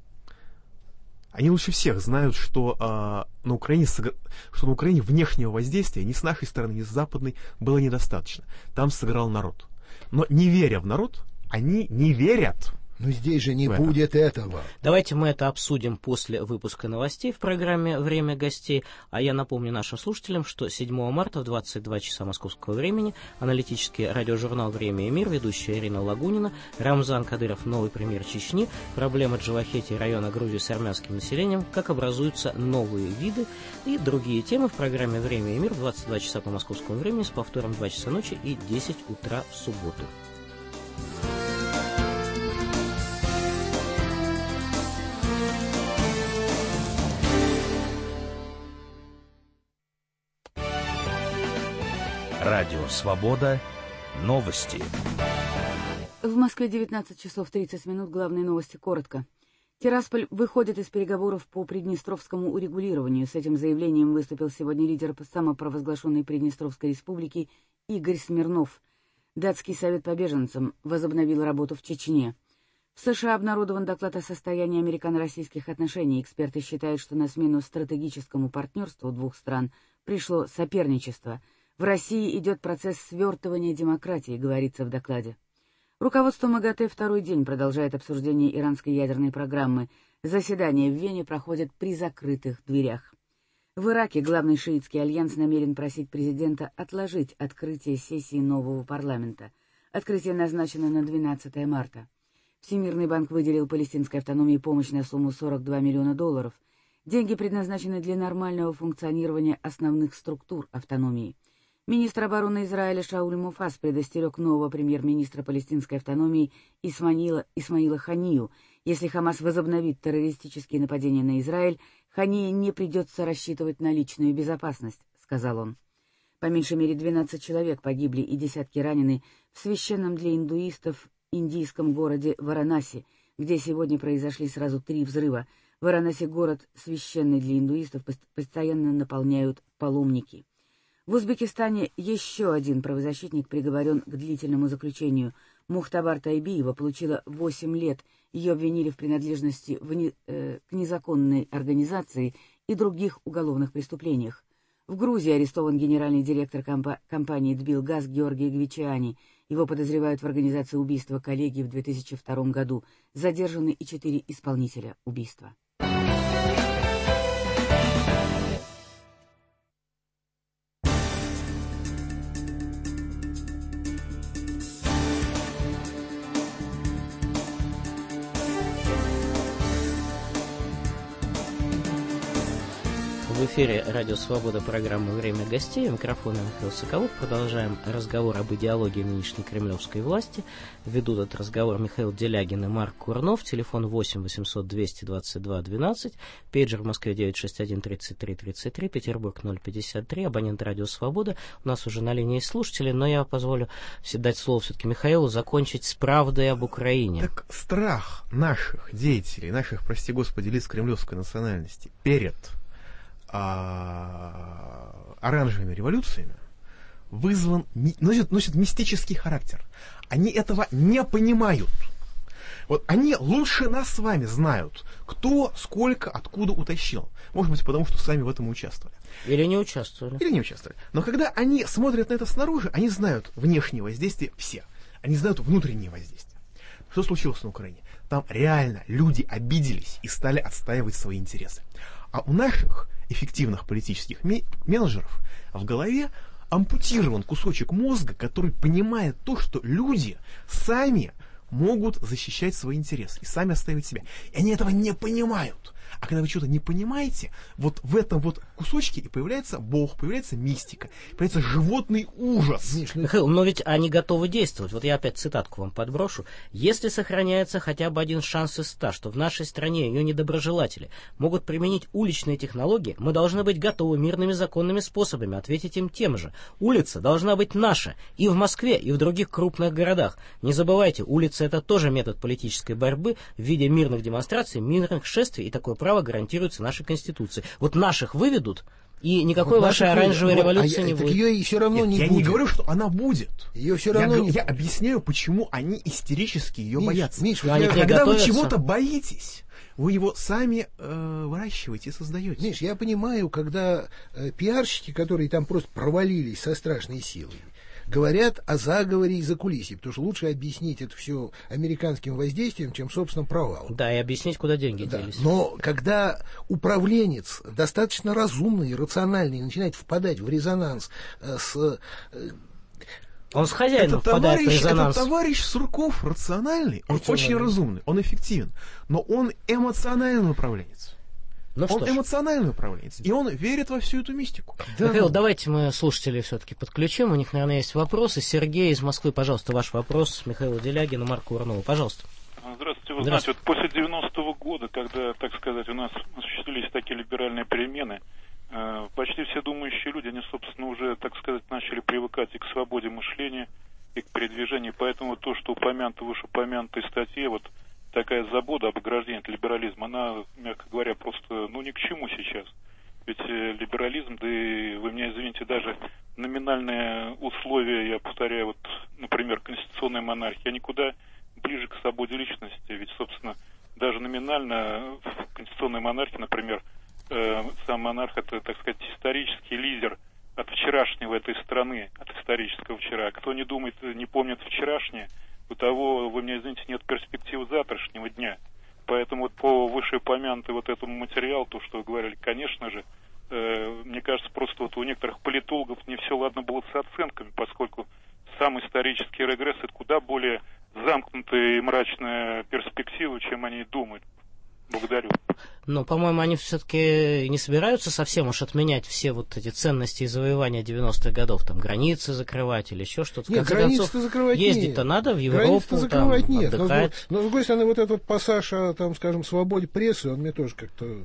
S13: Они лучше всех знают, что, э, на Украине, что на Украине внешнего воздействия ни с нашей стороны, ни с западной было недостаточно. Там сыграл народ. Но не веря в народ, они не верят
S12: Но здесь же не будет этого.
S11: Давайте мы это обсудим после выпуска новостей в программе «Время гостей». А я напомню нашим слушателям, что седьмого марта в двадцать два часа московского времени аналитический радиожурнал «Время и мир», ведущая Ирина Лагунина, Рамзан Кадыров, новый премьер Чечни, проблемы Джавахети района Грузии с армянским населением, как образуются новые виды и другие темы в программе «Время и мир» в двадцать два часа по московскому времени с повтором в два часа ночи и десять утра в субботу.
S1: Радио «Свобода». Новости.
S2: В Москве девятнадцать часов тридцать минут. Главные новости коротко. Тирасполь выходит из переговоров по приднестровскому урегулированию. С этим заявлением выступил сегодня лидер самопровозглашенной Приднестровской республики Игорь Смирнов. Датский совет по беженцам возобновил работу в Чечне. В США обнародован доклад о состоянии американо-российских отношений. Эксперты считают, что на смену стратегическому партнерству двух стран пришло соперничество. В России идет процесс свертывания демократии, говорится в докладе. Руководство МАГАТЭ второй день продолжает обсуждение иранской ядерной программы. Заседание в Вене проходит при закрытых дверях. В Ираке главный шиитский альянс намерен просить президента отложить открытие сессии нового парламента. Открытие назначено на двенадцатое марта. Всемирный банк выделил палестинской автономии помощь на сумму сорок два миллиона долларов. Деньги предназначены для нормального функционирования основных структур автономии. Министр обороны Израиля Шауль Муфас предостерег нового премьер-министра палестинской автономии Исмаила, Исмаила Ханию. Если Хамас возобновит террористические нападения на Израиль, Хании не придется рассчитывать на личную безопасность, сказал он. По меньшей мере двенадцать человек погибли и десятки ранены в священном для индуистов индийском городе Варанаси, где сегодня произошли сразу три взрыва. Варанаси, город священный для индуистов, постоянно наполняют паломники. В Узбекистане еще один правозащитник приговорен к длительному заключению. Мухтабар Тайбиева получила восемь лет. Ее обвинили в принадлежности в не, э, к незаконной организации и других уголовных преступлениях. В Грузии арестован генеральный директор компа- компании «Дбилгаз» Георгий Гвичиани. Его подозревают в организации убийства коллеги в две тысячи втором году. Задержаны и четыре исполнителя убийства.
S11: В эфире «Радио Свобода», программа «Время гостей». У микрофона Михаил Соколов. Продолжаем разговор об идеологии нынешней кремлевской власти. Ведут этот разговор Михаил Делягин и Марк Курнов. Телефон восемь восемьсот двести двадцать два двенадцать. Пейджер в Москве девять шесть один тридцать три тридцать три. Петербург ноль пятьдесят три. Абонент «Радио Свобода». У нас уже на линии слушатели, но я позволю дать слово все-таки Михаилу закончить с правдой об Украине.
S13: Так страх наших деятелей, наших, прости господи, лиц кремлевской национальности перед А, оранжевыми революциями вызван, носит, носит мистический характер. Они этого не понимают. Вот они лучше нас с вами знают, кто, сколько, откуда утащил. Может быть, потому что сами в этом участвовали.
S11: Или не участвовали.
S13: Или не участвовали. Но когда они смотрят на это снаружи, они знают внешнее воздействие все. Они знают внутреннее воздействие. Что случилось на Украине? Там реально люди обиделись и стали отстаивать свои интересы. А у наших эффективных политических менеджеров в голове ампутирован кусочек мозга, который понимает то, что люди сами могут защищать свои интересы и сами отстаивать себя. И они этого не понимают. А когда вы что-то не понимаете, вот в этом вот кусочке и появляется Бог, появляется мистика, появляется животный ужас.
S11: Михаил, но ведь они готовы действовать. Вот я опять цитатку вам подброшу. Если сохраняется хотя бы один шанс из ста, что в нашей стране ее недоброжелатели могут применить уличные технологии, мы должны быть готовы мирными законными способами ответить им тем же. Улица должна быть наша и в Москве, и в других крупных городах. Не забывайте, улица — это тоже метод политической борьбы в виде мирных демонстраций, мирных шествий, и такое право гарантируется нашей Конституцией. Вот наших выведут, и никакой вот вашей оранжевой вот, революции а не
S12: я,
S11: будет.
S12: Ее и все равно
S13: Нет,
S12: не
S13: я
S12: будет.
S13: не говорю, что она будет.
S12: Ее все равно
S13: я,
S12: не
S13: я объясняю, почему они истерически ее
S12: Миш,
S13: боятся.
S12: Миш,
S11: вот я,
S13: когда вы чего-то боитесь, вы его сами э, выращиваете и создаете.
S12: Миш, я понимаю, когда э, пиарщики, которые там просто провалились со страшной силой, говорят о заговоре и закулисье, потому что лучше объяснить это все американским воздействием, чем собственным провалом.
S11: Да, и объяснить, куда деньги
S12: да.
S11: делись.
S12: Но когда управленец достаточно разумный и рациональный начинает впадать в резонанс э, с... Э,
S11: Он с хозяином впадает в резонанс.
S13: Этот товарищ Сурков рациональный, он очень разумный, он эффективен, но он эмоциональный управленец.
S11: Ну,
S13: он эмоциональный управленец, и он верит во всю эту мистику.
S11: Да. Михаил, давайте мы слушателей все-таки подключим, у них, наверное, есть вопросы. Сергей из Москвы, пожалуйста, ваш вопрос Михаилу Делягину, Марку Урнову, пожалуйста.
S15: Здравствуйте. Вы знаете, вот после девяностого года, когда, так сказать, у нас осуществились такие либеральные перемены, э, почти все думающие люди, они, собственно, уже, так сказать, начали привыкать и к свободе мышления, и к передвижению. Поэтому то, что упомянуто в вышеупомянутой статье, вот такая забота об ограждении от либерализма, она, мягко говоря, просто, ну, ни к чему сейчас. Ведь э, либерализм, да и, вы меня извините, даже номинальные условия, я повторяю, вот, например, конституционная монархия, никуда ближе к свободе личности. Ведь, собственно, даже номинально в конституционной монархии, например, э, сам монарх — это, так сказать, исторический лидер от вчерашнего этой страны, от исторического вчера. А кто не думает, не помнит вчерашнее, у того, вы меня извините, нет перспектив завтрашнего дня. Поэтому вот по вышеупомянутой вот этому материалу, то, что вы говорили, конечно же, э, мне кажется, просто вот у некоторых политологов не все ладно было с оценками, поскольку сам исторический регресс — это куда более замкнутая и мрачная перспектива, чем они думают. Благодарю.
S11: Но, по-моему, они все-таки не собираются совсем уж отменять все вот эти ценности и завоевания девяностых годов, там, границы закрывать или еще что-то.
S12: Нет, границы закрывать нет.
S11: Ездить-то надо в Европу,
S12: закрывать
S11: там,
S12: нет.
S11: отдыхать.
S12: Но, но, с другой стороны, вот этот пассаж о, там, скажем, свободе прессы, он мне тоже как-то...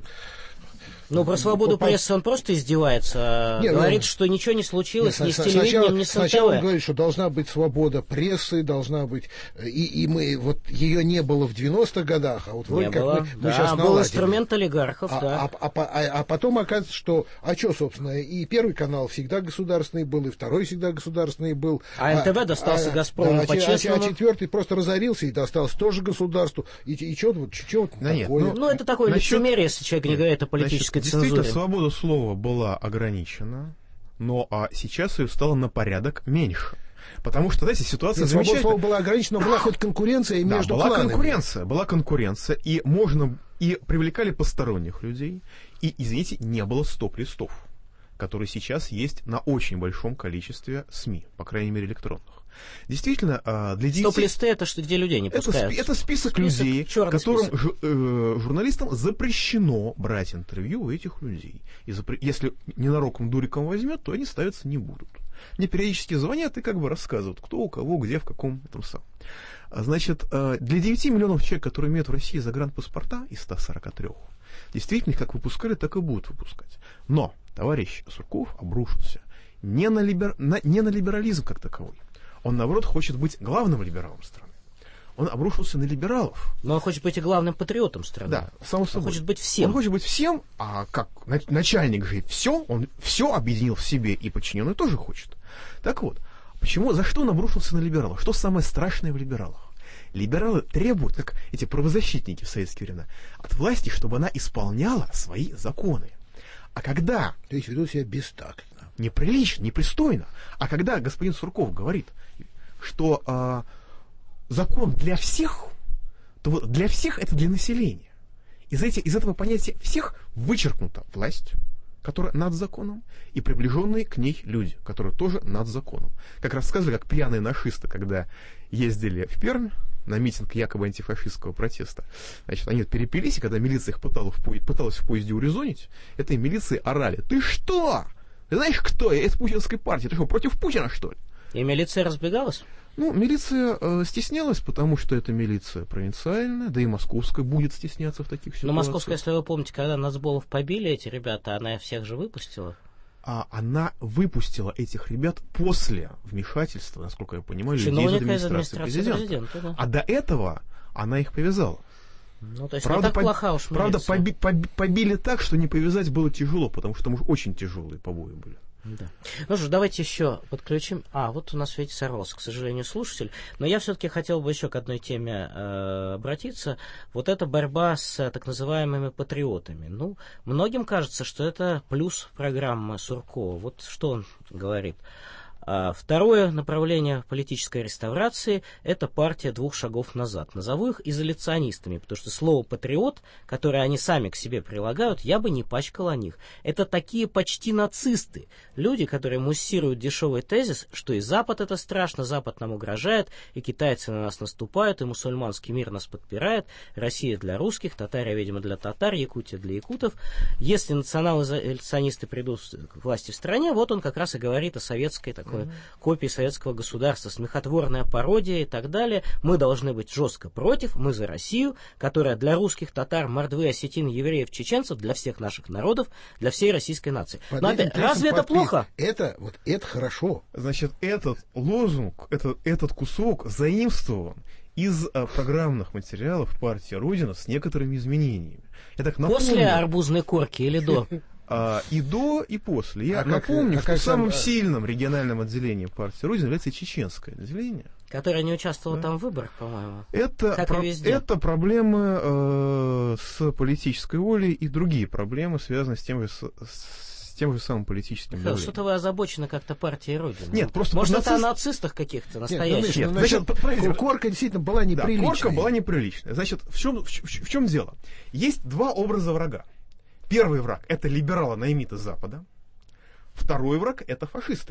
S11: Ну, про свободу прессы он просто издевается, Нет, говорит, ну, что ничего не случилось нет, ни с телевидением, ни с эн тэ вэ.
S12: Сначала он говорит, что должна быть свобода прессы, должна быть... И, и мы, вот ее не было в девяностых годах, а вот вроде
S11: не
S12: как
S11: было.
S12: мы, мы
S11: да,
S12: сейчас
S11: был
S12: наладили.
S11: Инструмент олигархов,
S12: а,
S11: да.
S12: А, а, а, а потом оказывается, что... А что, собственно, и Первый канал всегда государственный был, и Второй всегда государственный был.
S11: А эн тэ вэ достался а, «Газпрому»
S12: да,
S11: по-честному.
S12: А, а Четвертый просто разорился и достался тоже государству. И, и что вот, что
S13: да
S12: такое?
S13: Нет,
S11: ну, ну, это такое
S13: насчет...
S11: лицемерие, если человек не говорит о политической
S13: Значит,
S11: цензуре.
S13: Свобода слова была ограничена, но а сейчас ее стало на порядок меньше. Потому что, знаете, ситуация
S12: Нет,
S13: замечательная.
S12: Свобода слова была ограничена, но была хоть конкуренция
S13: да,
S12: между
S13: была
S12: кланами.
S13: конкуренция, была конкуренция, и можно, и привлекали посторонних людей, и, извините, не было стоп-листов, которые сейчас есть на очень большом количестве СМИ, по крайней мере, электронных. Действительно, для детей...
S11: Стоп-листы — это что, где людей не пускают?
S13: Это, это список, список людей, которым список. Ж, э, журналистам запрещено брать интервью у этих людей. И запре... Если ненароком дуриком возьмет, то они ставиться не будут. Мне периодически звонят и как бы рассказывают, кто у кого, где, в каком этом самом. Значит, для девяти миллионов человек, которые имеют в России загранпаспорта из ста сорока трёх, действительно, их как выпускали, так и будут выпускать. Но товарищ Сурков обрушился не на, либер... на... не на либерализм как таковой. Он, наоборот, хочет быть главным либералом страны. Он обрушился на либералов.
S11: Но он хочет быть и главным патриотом страны.
S13: Да, само собой.
S11: Он хочет быть всем.
S13: Он хочет быть всем, а как начальник же все, он все объединил в себе, и подчиненный тоже хочет. Так вот, почему, за что он обрушился на либералов? Что самое страшное в либералах? Либералы требуют, как эти правозащитники в советские времена, от власти, чтобы она исполняла свои законы. А когда...
S12: То есть ведут себя бестактно.
S13: Неприлично, непристойно. А когда господин Сурков говорит, что э, закон для всех, то вот для всех это для населения. Из, эти, из этого понятия всех вычеркнута власть, которая над законом, и приближенные к ней люди, которые тоже над законом. Как рассказывали, как пьяные нашисты, когда ездили в Пермь на митинг якобы антифашистского протеста. Значит, они перепились, и когда милиция их пыталась в, по- пыталась в поезде урезонить, этой милиции орали: «Ты что? Ты знаешь, кто я? Это путинской партии. Ты что, против Путина, что ли?»
S11: И милиция разбегалась?
S13: Ну, милиция э, стеснялась, потому что это милиция провинциальная, да и московская будет стесняться в таких ситуациях.
S11: Но московская, если вы помните, когда Нацболов побили, эти ребята, она всех же выпустила.
S13: А она выпустила этих ребят после вмешательства, насколько я понимаю, людей из администрации, администрации президента. президента да. А до этого она их повязала.
S11: Ну, то есть
S13: правда,
S11: не так плоха уж
S13: правда поби, поби, побили так, что не повязать было тяжело, потому что там уж очень тяжелые побои были.
S11: Да. Ну что, давайте еще подключим. А, вот у нас, видите, сорвался, к сожалению, слушатель. Но я все-таки хотел бы еще к одной теме э, обратиться. Вот эта борьба с э, так называемыми патриотами. Ну, многим кажется, что это плюс программы Суркова. Вот что он говорит. А второе направление политической реставрации – это партия двух шагов назад. Назову их изоляционистами, потому что слово «патриот», которое они сами к себе прилагают, я бы не пачкал о них. Это такие почти нацисты, люди, которые муссируют дешевый тезис, что и Запад это страшно, Запад нам угрожает, и китайцы на нас наступают, и мусульманский мир нас подпирает, Россия для русских, Татария, видимо, для татар, Якутия для якутов. Если национал-изоляционисты придут к власти в стране, вот он как раз и говорит о советской такой копии советского государства, смехотворная пародия и так далее. Мы должны быть жестко против, мы за Россию, которая для русских, татар, мордвы, осетин, евреев, чеченцев, для всех наших народов, для всей российской нации. Но опять, разве это плохо?
S12: Это, вот, это хорошо.
S13: Значит, этот лозунг, этот, этот кусок заимствован из а, программных материалов партии Родина с некоторыми изменениями. Я так напомню,
S11: после арбузной корки или до?
S13: А, и до, и после. Я
S12: а
S13: напомню,
S12: как,
S13: что
S12: а
S13: самым
S12: сам...
S13: сильным региональным отделением партии Родина является чеченское отделение.
S11: Которое не участвовало да. там в выборах, по-моему.
S13: Это, про- это проблемы э, с политической волей и другие проблемы, связанные с тем же, с, с тем же самым политическим давлением.
S11: Что-то вы озабочены как-то партией Родина.
S13: Нет, просто
S11: может,
S13: нацист...
S11: это о нацистах каких-то настоящих?
S12: Нет, ну, значит, значит, корка действительно была неприличная.
S13: Да, корка была неприличная. Значит, в чем, в, в чем дело? Есть два образа врага. Первый враг – это либералы-наймиты Запада. Второй враг – это фашисты.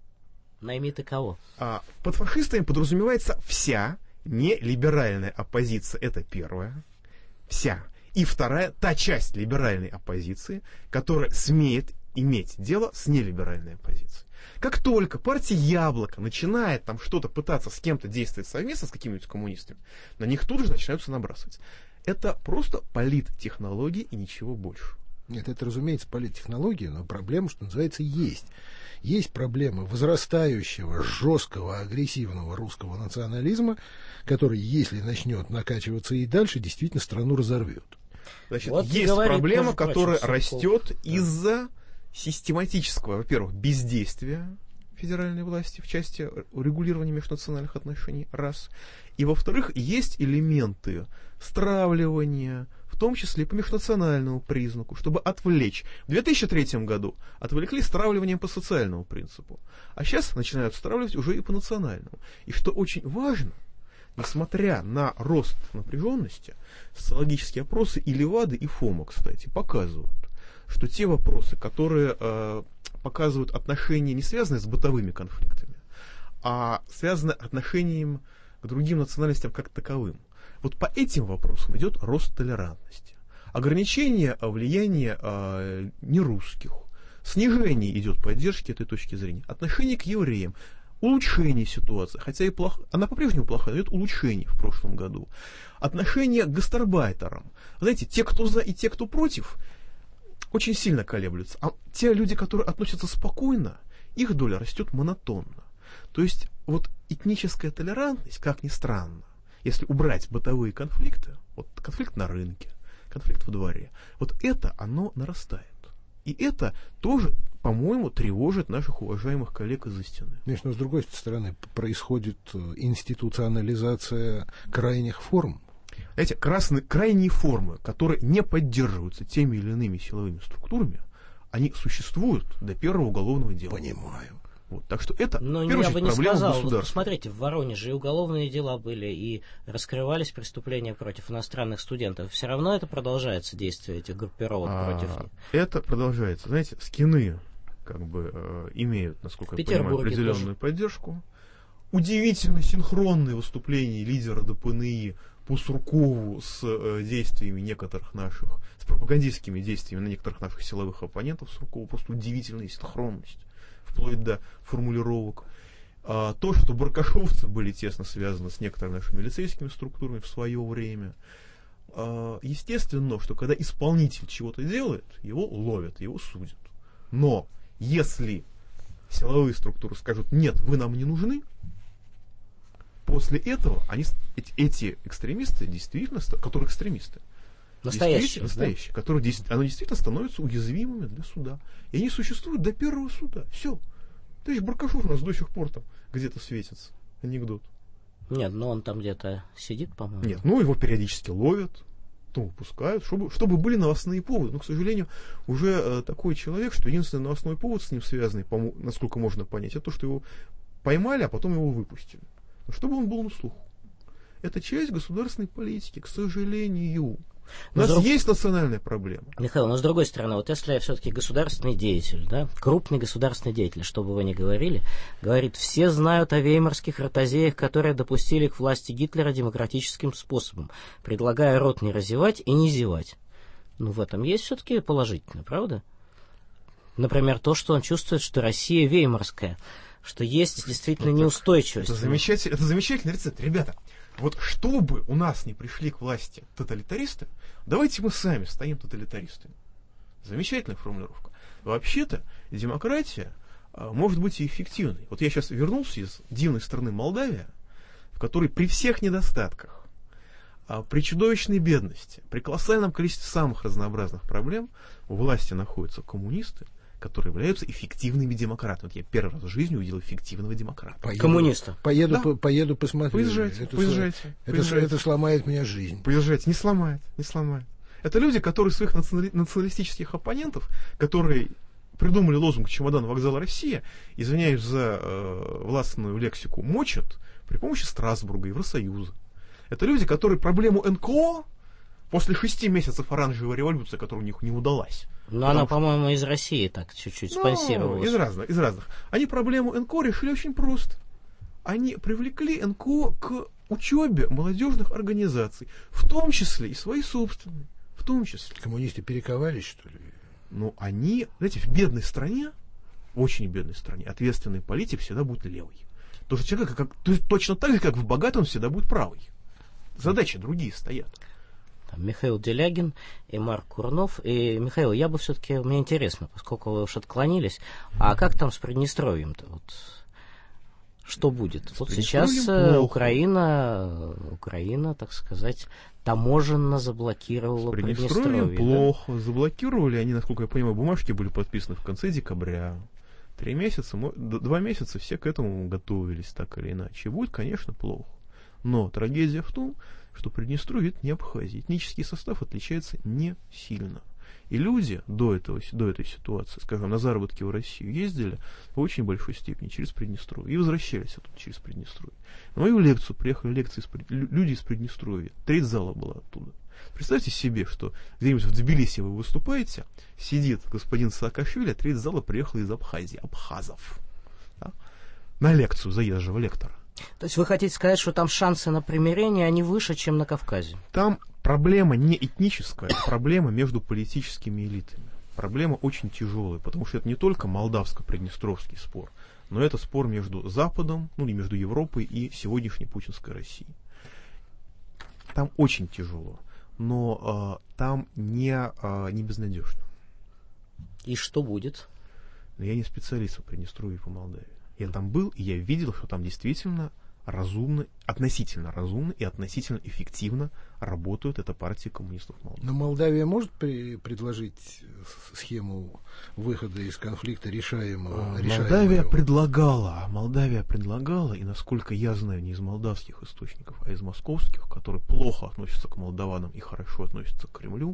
S11: Наймиты кого?
S13: А, под фашистами подразумевается вся нелиберальная оппозиция. Это первая. Вся. И вторая – та часть либеральной оппозиции, которая смеет иметь дело с нелиберальной оппозицией. Как только партия Яблоко начинает там что-то пытаться с кем-то действовать совместно, с какими-нибудь коммунистами, на них тут же начинаются набрасывать. Это просто политтехнологии и ничего больше.
S12: Нет, это, разумеется, политтехнология, но проблема, что называется, есть. Есть проблема возрастающего, жесткого, агрессивного русского национализма, который, если начнет накачиваться и дальше, действительно страну разорвет.
S13: Значит, вот есть проблема, которая растет из-за систематического, во-первых, бездействия федеральной власти в части урегулирования межнациональных отношений, раз. И, во-вторых, есть элементы стравливания, в том числе и по межнациональному признаку, чтобы отвлечь. В две тысячи третьем году отвлекли стравливанием по социальному принципу, а сейчас начинают стравливать уже и по национальному. И что очень важно, несмотря на рост напряженности, социологические опросы и Левады, и ФОМа, кстати, показывают, что те вопросы, которые э, показывают отношения, не связанные с бытовыми конфликтами, а связаны отношением к другим национальностям как таковым. Вот по этим вопросам идет рост толерантности. Ограничение влияния э, нерусских, снижение идет поддержки этой точки зрения, отношение к евреям, улучшение ситуации, хотя и плохо, она по-прежнему плохая, но идет улучшение в прошлом году. Отношение к гастарбайтерам. Знаете, те, кто за и те, кто против, очень сильно колеблются. А те люди, которые относятся спокойно, их доля растет монотонно. То есть вот этническая толерантность, как ни странно, если убрать бытовые конфликты, вот конфликт на рынке, конфликт во дворе, вот это оно нарастает. И это тоже, по-моему, тревожит наших уважаемых коллег из истины.
S12: Конечно, но с другой стороны, происходит институционализация крайних форм.
S13: Знаете, красные, крайние формы, которые не поддерживаются теми или иными силовыми структурами, они существуют до первого уголовного дела.
S12: Понимаю.
S13: Вот, так что это,
S11: но
S13: в первую
S11: я бы
S13: очередь,
S11: не
S13: проблема
S11: сказал.
S13: государства.
S11: Вот посмотрите, в Воронеже и уголовные дела были, и раскрывались преступления против иностранных студентов. Все равно это продолжается, действие этих группировок а, против них.
S13: Это продолжается. Знаете, скины как бы э, имеют, насколько я понимаю, определенную тоже поддержку. Удивительно синхронные выступления лидера ДПНИ по Суркову с э, действиями некоторых наших, с пропагандистскими действиями на некоторых наших силовых оппонентов Суркова. Просто удивительная синхронность, вплоть до формулировок. А, то, что баркашовцы были тесно связаны с некоторыми нашими милицейскими структурами в свое время. А, естественно, что когда исполнитель чего-то делает, его ловят, его судят. Но если силовые структуры скажут: нет, вы нам не нужны, после этого они, эти, эти экстремисты, действительно, которые экстремисты,
S11: настоящие,
S13: настоящие, да? которые они действительно становятся уязвимыми для суда. И они существуют до первого суда. Все. То есть Баркашов у нас до сих пор там где-то светится. Анекдот.
S11: Нет, но он там где-то сидит, по-моему.
S13: Нет, ну его периодически ловят. то выпускают, чтобы, чтобы были новостные поводы. Но, к сожалению, уже э, такой человек, что единственный новостной повод с ним связанный, по, насколько можно понять, это то, что его поймали, а потом его выпустили. Чтобы он был на слуху. Это часть государственной политики, к сожалению. У нас друг... есть национальная проблема.
S11: Михаил, но с другой стороны, вот если все-таки государственный деятель, да, крупный государственный деятель, что бы вы ни говорили, говорит, все знают о веймарских ротозеях, которые допустили к власти Гитлера демократическим способом, предлагая рот не разевать и не зевать. Ну, в этом есть все-таки положительно, правда? Например, то, что он чувствует, что Россия веймарская, что есть действительно ну, неустойчивость.
S13: Это замечательный, это замечательный рецепт. Ребята, вот чтобы у нас не пришли к власти тоталитаристы, давайте мы сами станем тоталитаристами. Замечательная формулировка. Вообще-то демократия а, может быть и эффективной. Вот я сейчас вернулся из дивной страны Молдавия, в которой при всех недостатках, а, при чудовищной бедности, при колоссальном количестве самых разнообразных проблем у власти находятся коммунисты, которые являются эффективными демократами. Вот я первый раз в жизни увидел эффективного демократа.
S11: Поеду, Коммуниста.
S12: Поеду,
S11: да?
S12: по, поеду посмотрю.
S13: Поезжайте,
S12: это,
S13: поезжайте,
S12: это,
S13: поезжайте.
S12: Это сломает меня жизнь.
S13: Поезжайте, не сломает, не сломает. Это люди, которые своих национа- националистических оппонентов, которые придумали лозунг «Чемодан, вокзал, Россия», извиняюсь за э, властную лексику, мочат при помощи Страсбурга, Евросоюза. Это люди, которые проблему эн ка о после шести месяцев оранжевой революции, которая у них не удалась.
S11: Но она, что... по-моему, из России так чуть-чуть ну, спонсировалась.
S13: Из разных, из разных. Они проблему эн ка о решили очень просто. Они привлекли эн ка о к учебе молодежных организаций, в том числе и свои собственные. В том числе.
S12: Коммунисты перековались, что ли?
S13: Ну, они, знаете, в бедной стране, в очень бедной стране, ответственный политик всегда будет левый. Тоже человек, как, точно так же, как в богатой, он всегда будет правый. Задачи другие стоят.
S11: Там Михаил Делягин и Марк Курнов. И, Михаил, я бы все-таки, мне интересно, поскольку вы уж отклонились, а как там с Приднестровьем-то? Вот, что будет? Вот сейчас плохо. Украина, Украина, так сказать, таможенно заблокировала Приднестровье.
S13: Приднестровье плохо. Да? Заблокировали они, насколько я понимаю, бумажки были подписаны в конце декабря. Три месяца, два месяца все к этому готовились, так или иначе. И будет, конечно, плохо. Но трагедия в том, что Приднестровье это не Абхазия. Этнический состав отличается не сильно. И люди до, этого, до этой ситуации, скажем, на заработки в Россию ездили в очень большой степени через Приднестровье и возвращались оттуда через Приднестровье. На мою лекцию приехали лекции из, люди из Приднестровья. Треть зала была оттуда. Представьте себе, что где-нибудь в Тбилиси вы выступаете, сидит господин Саакашвили, а треть зала приехала из Абхазии, абхазов. Да? На лекцию заезжего лектора.
S11: То есть вы хотите сказать, что там шансы на примирение, они выше, чем на Кавказе?
S13: Там проблема не этническая, а проблема между политическими элитами. Проблема очень тяжелая, потому что это не только молдавско-приднестровский спор, но это спор между Западом, ну и между Европой и сегодняшней путинской Россией. Там очень тяжело, но э, там не, э, не безнадежно.
S11: И что будет?
S13: Но я не специалист по Приднестровью и по Молдавии. Я там был, и я видел, что там действительно разумно, относительно разумно и относительно эффективно работают эта партия коммунистов Молдавии.
S12: Но Молдавия может при, предложить схему выхода из конфликта решаемого?
S13: А, Молдавия предлагала, Молдавия предлагала, и насколько я знаю, не из молдавских источников, а из московских, которые плохо относятся к молдаванам и хорошо относятся к Кремлю,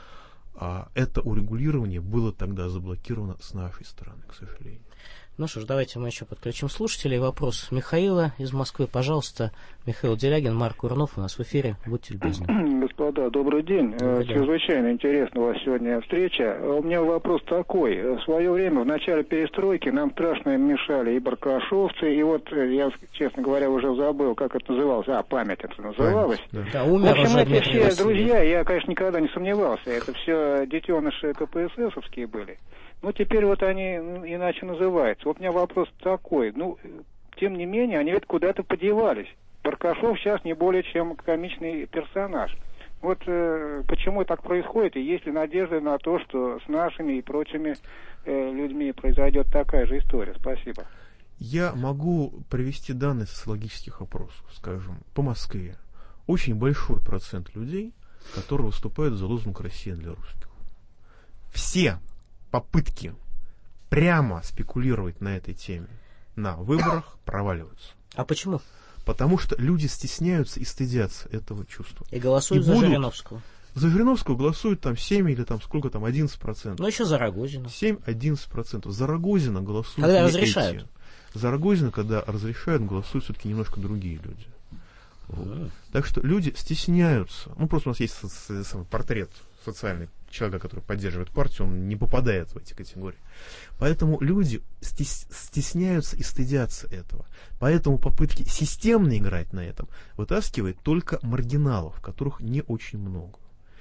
S13: а это урегулирование было тогда заблокировано с нашей стороны, к сожалению.
S11: Ну что ж, давайте мы еще подключим слушателей. Вопрос Михаила из Москвы. Пожалуйста, Михаил Делягин, Марк Курнов у нас в эфире. Будьте любезны.
S16: Господа, добрый день. Добрый день. Чрезвычайно интересна у вас сегодня встреча. У меня вопрос такой. В свое время, в начале перестройки, нам страшно мешали и баркашовцы, и вот я, честно говоря, уже забыл, как это называлось. А, память это называлось.
S11: Да, да, умер
S16: в общем,
S11: уже
S16: эти все Васильев. Друзья, я, конечно, никогда не сомневался. Это все детеныши ка пэ эс эсовские были. Ну, теперь вот они иначе называются. Вот у меня вопрос такой. Ну, тем не менее, они ведь куда-то подевались. Баркашов сейчас не более чем комичный персонаж. Вот э, почему так происходит, и есть ли надежда на то, что с нашими и прочими э, людьми произойдет такая же история? Спасибо.
S13: Я могу привести данные социологических опросов, скажем, по Москве. Очень большой процент людей, которые выступают за лозунг «Россия для русских». Все попытки прямо спекулировать на этой теме на выборах проваливаются.
S11: А почему?
S13: Потому что люди стесняются и стыдятся этого чувства.
S11: И голосуют и за будут, Жириновского.
S13: За Жириновского голосуют там семь или там сколько там, одиннадцать процентов.
S11: Ну, еще за Рогозина.
S13: семь-одиннадцать процентов. За Рогозина голосуют
S11: когда
S13: не
S11: разрешают.
S13: эти. За Рогозина, когда разрешают, голосуют все-таки немножко другие люди. Вот. Mm. Так что люди стесняются. Ну, просто у нас есть со- со- портрет социальный человека, который поддерживает партию, он не попадает в эти категории. Поэтому люди стес- стесняются и стыдятся этого. Поэтому попытки системно играть на этом вытаскивает только маргиналов, которых не очень много.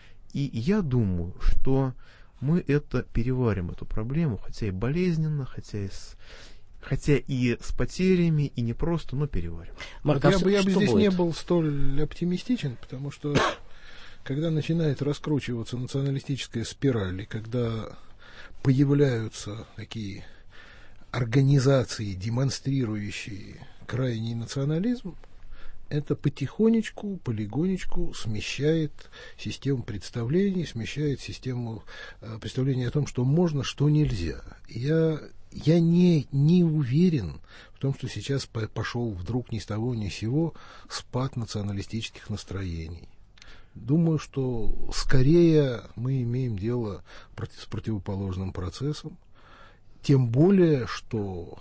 S13: И я думаю, что мы это переварим, эту проблему, хотя и болезненно, хотя и с... Хотя и с потерями, и не просто, но переварим.
S12: Вот я бы, я бы здесь будет? не был столь оптимистичен, потому что когда начинает раскручиваться националистическая спираль, и когда появляются такие организации, демонстрирующие крайний национализм, это потихонечку, полигонечку смещает систему представлений, смещает систему э, представления о том, что можно, что нельзя. Я, я не, не уверен в том, что сейчас по- пошел вдруг ни с того ни с сего спад националистических настроений. Думаю, что скорее мы имеем дело против, с противоположным процессом. Тем более, что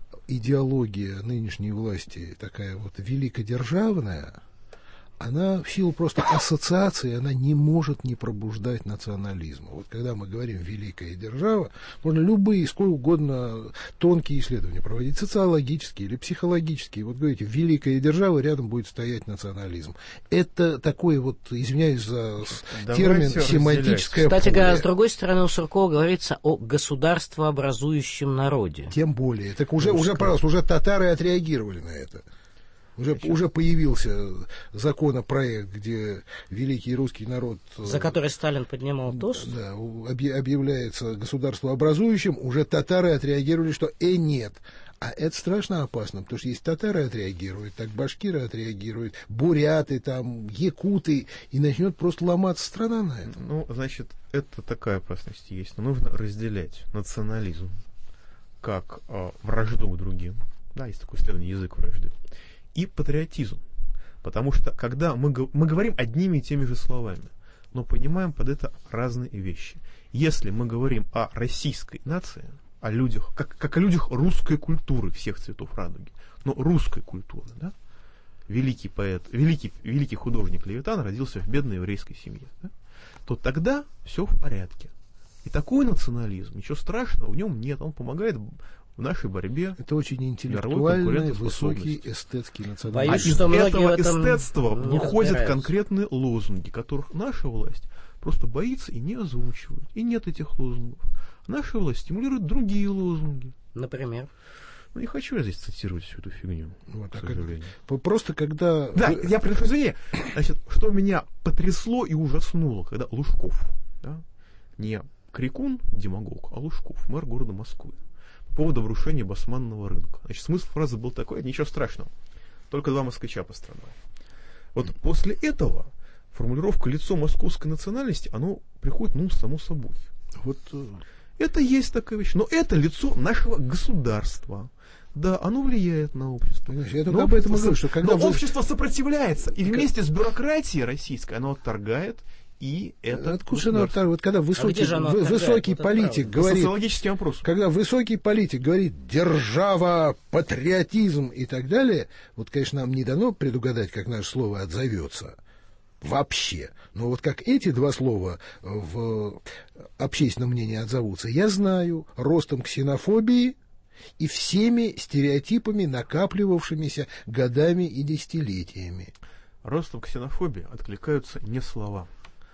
S12: идеология нынешней власти такая вот великодержавная, она в силу просто ассоциации, она не может не пробуждать национализма. Вот когда мы говорим «великая держава», можно любые, сколько угодно тонкие исследования проводить, социологические или психологические. Вот говорите, «великая держава», рядом будет стоять национализм. Это такое вот, извиняюсь за Давайте термин, семантическое
S11: Кстати
S12: поле.
S11: говоря, с другой стороны, у Суркова говорится о государствообразующем народе.
S12: Тем более. Так уже, уже, пожалуйста, уже татары отреагировали на это. Уже, уже появился законопроект, где великий русский народ...
S11: За который Сталин поднимал тост?
S12: Да, объявляется государствообразующим. Уже татары отреагировали, что «э, нет». А это страшно опасно, потому что если татары отреагируют, так башкиры отреагируют, буряты, там, якуты, и начнет просто ломаться страна на это.
S13: Ну, значит, это такая опасность есть. Но нужно разделять национализм как э, вражду к другим. Да, есть такое исследование «Язык вражды». И патриотизм. Потому что, когда мы, мы говорим одними и теми же словами, но понимаем под это разные вещи. Если мы говорим о российской нации, о людях, как, как о людях русской культуры всех цветов радуги, но русской культуры, да? Великий поэт, великий, великий художник Левитан родился в бедной еврейской семье, да? То тогда все в порядке. И такой национализм, ничего страшного в нем нет, он помогает в нашей борьбе.
S12: Это очень интеллектуальный, высокий эстетский национализм.
S13: А из этого эстетства выходят конкретные лозунги, которых наша власть просто боится и не озвучивает. И нет этих лозунгов. Наша власть стимулирует другие лозунги.
S11: Например?
S13: Ну, не хочу я здесь цитировать всю эту фигню, вот, к сожалению.
S12: Просто когда...
S13: Да, я прошу извинения. Значит, что меня потрясло и ужаснуло, когда Лужков, да, не Крикун, демагог, а Лужков, мэр города Москвы, по поводу обрушения басманного рынка. Значит, смысл фразы был такой: ничего страшного, только два москвича пострадали. Вот mm. после этого формулировка «лицо московской национальности», оно приходит, ну, само собой. Вот это есть такая вещь. Но это лицо нашего государства. Да, оно влияет на общество.
S12: Я только об этом говорю, что когда
S13: но
S12: вы...
S13: общество сопротивляется, и вместе с бюрократией российской оно отторгает. И это
S12: откуда же оно отторгает? Вот когда высокий, а вы, высокий вот политик говорит, когда высокий политик говорит держава, патриотизм и так далее, вот, конечно, нам не дано предугадать, как наше слово отзовется вообще. Но вот как эти два слова в общественном мнении отзовутся, я знаю, ростом ксенофобии и всеми стереотипами, накапливавшимися годами и десятилетиями.
S13: Ростом ксенофобии откликаются не слова,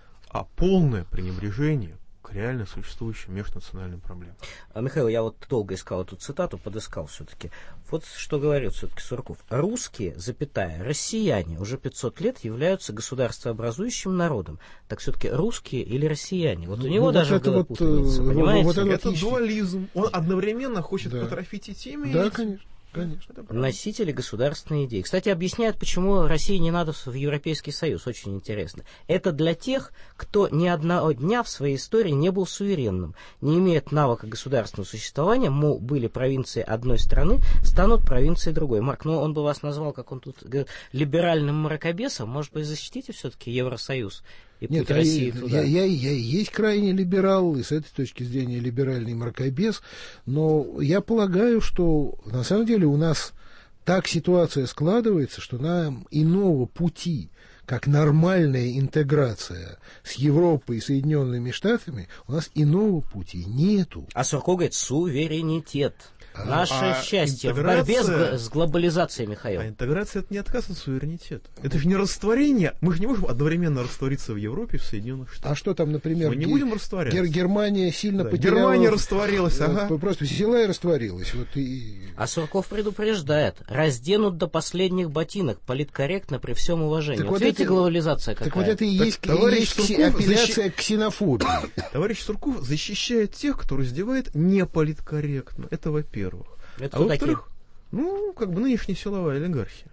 S13: а полное пренебрежение к реально существующим межнациональным проблемам.
S11: А, Михаил, я вот долго искал эту цитату, подыскал все-таки. Вот что говорит все-таки Сурков. Русские, запятая, россияне уже пятьсот лет являются государствообразующим народом. Так все-таки русские или россияне? Вот у него ну, даже вот это вот, путаница, понимаете? Вот
S13: это, это дуализм. Он одновременно хочет да. потрофить и теми,
S12: да,
S13: и
S12: конечно. Конечно.
S11: Носители государственной идеи. Кстати, объясняют, почему России не надо в Европейский Союз. Очень интересно. Это для тех, кто ни одного дня в своей истории не был суверенным, не имеет навыка государственного существования, мол, были провинции одной страны, станут провинцией другой. Марк, ну он бы вас назвал, как он тут говорит, либеральным мракобесом. Может быть, защитите все-таки Евросоюз и путь
S12: Нет,
S11: России
S12: я,
S11: туда.
S12: Я, я, я и есть крайний либерал, и с этой точки зрения либеральный мракобес, но я полагаю, что на самом деле у нас так ситуация складывается, что нам иного пути, как нормальная интеграция с Европой и Соединенными Штатами, у нас иного пути нету.
S11: А Сурков говорит, суверенитет. Наше
S13: а
S11: счастье
S13: интеграция...
S11: в борьбе с, с глобализацией, Михаил.
S13: А интеграция — это не отказ от суверенитета. Это же не растворение. Мы же не можем одновременно раствориться в Европе и в Соединенных Штатах.
S12: А что там, например,
S13: мы не
S12: Ге-
S13: будем растворяться.
S12: Гер- Германия сильно
S13: да,
S12: потеряла...
S13: Германия растворилась, ага.
S12: Просто взяла и растворилась. Вот и...
S11: А Сурков предупреждает, разденут до последних ботинок, политкорректно при всем уважении.
S12: Так
S11: вот
S12: вот
S11: видите,
S12: это,
S11: глобализация какая.
S12: Так вот это и
S13: так
S12: есть,
S13: товарищ
S12: есть
S13: Сурков
S12: апелляция
S13: защи...
S12: к ксенофобии.
S13: Товарищ Сурков защищает тех, кто раздевает неполиткорректно. Это во-первых.
S11: Это
S13: а во-вторых, ну, как бы нынешняя силовая олигархия.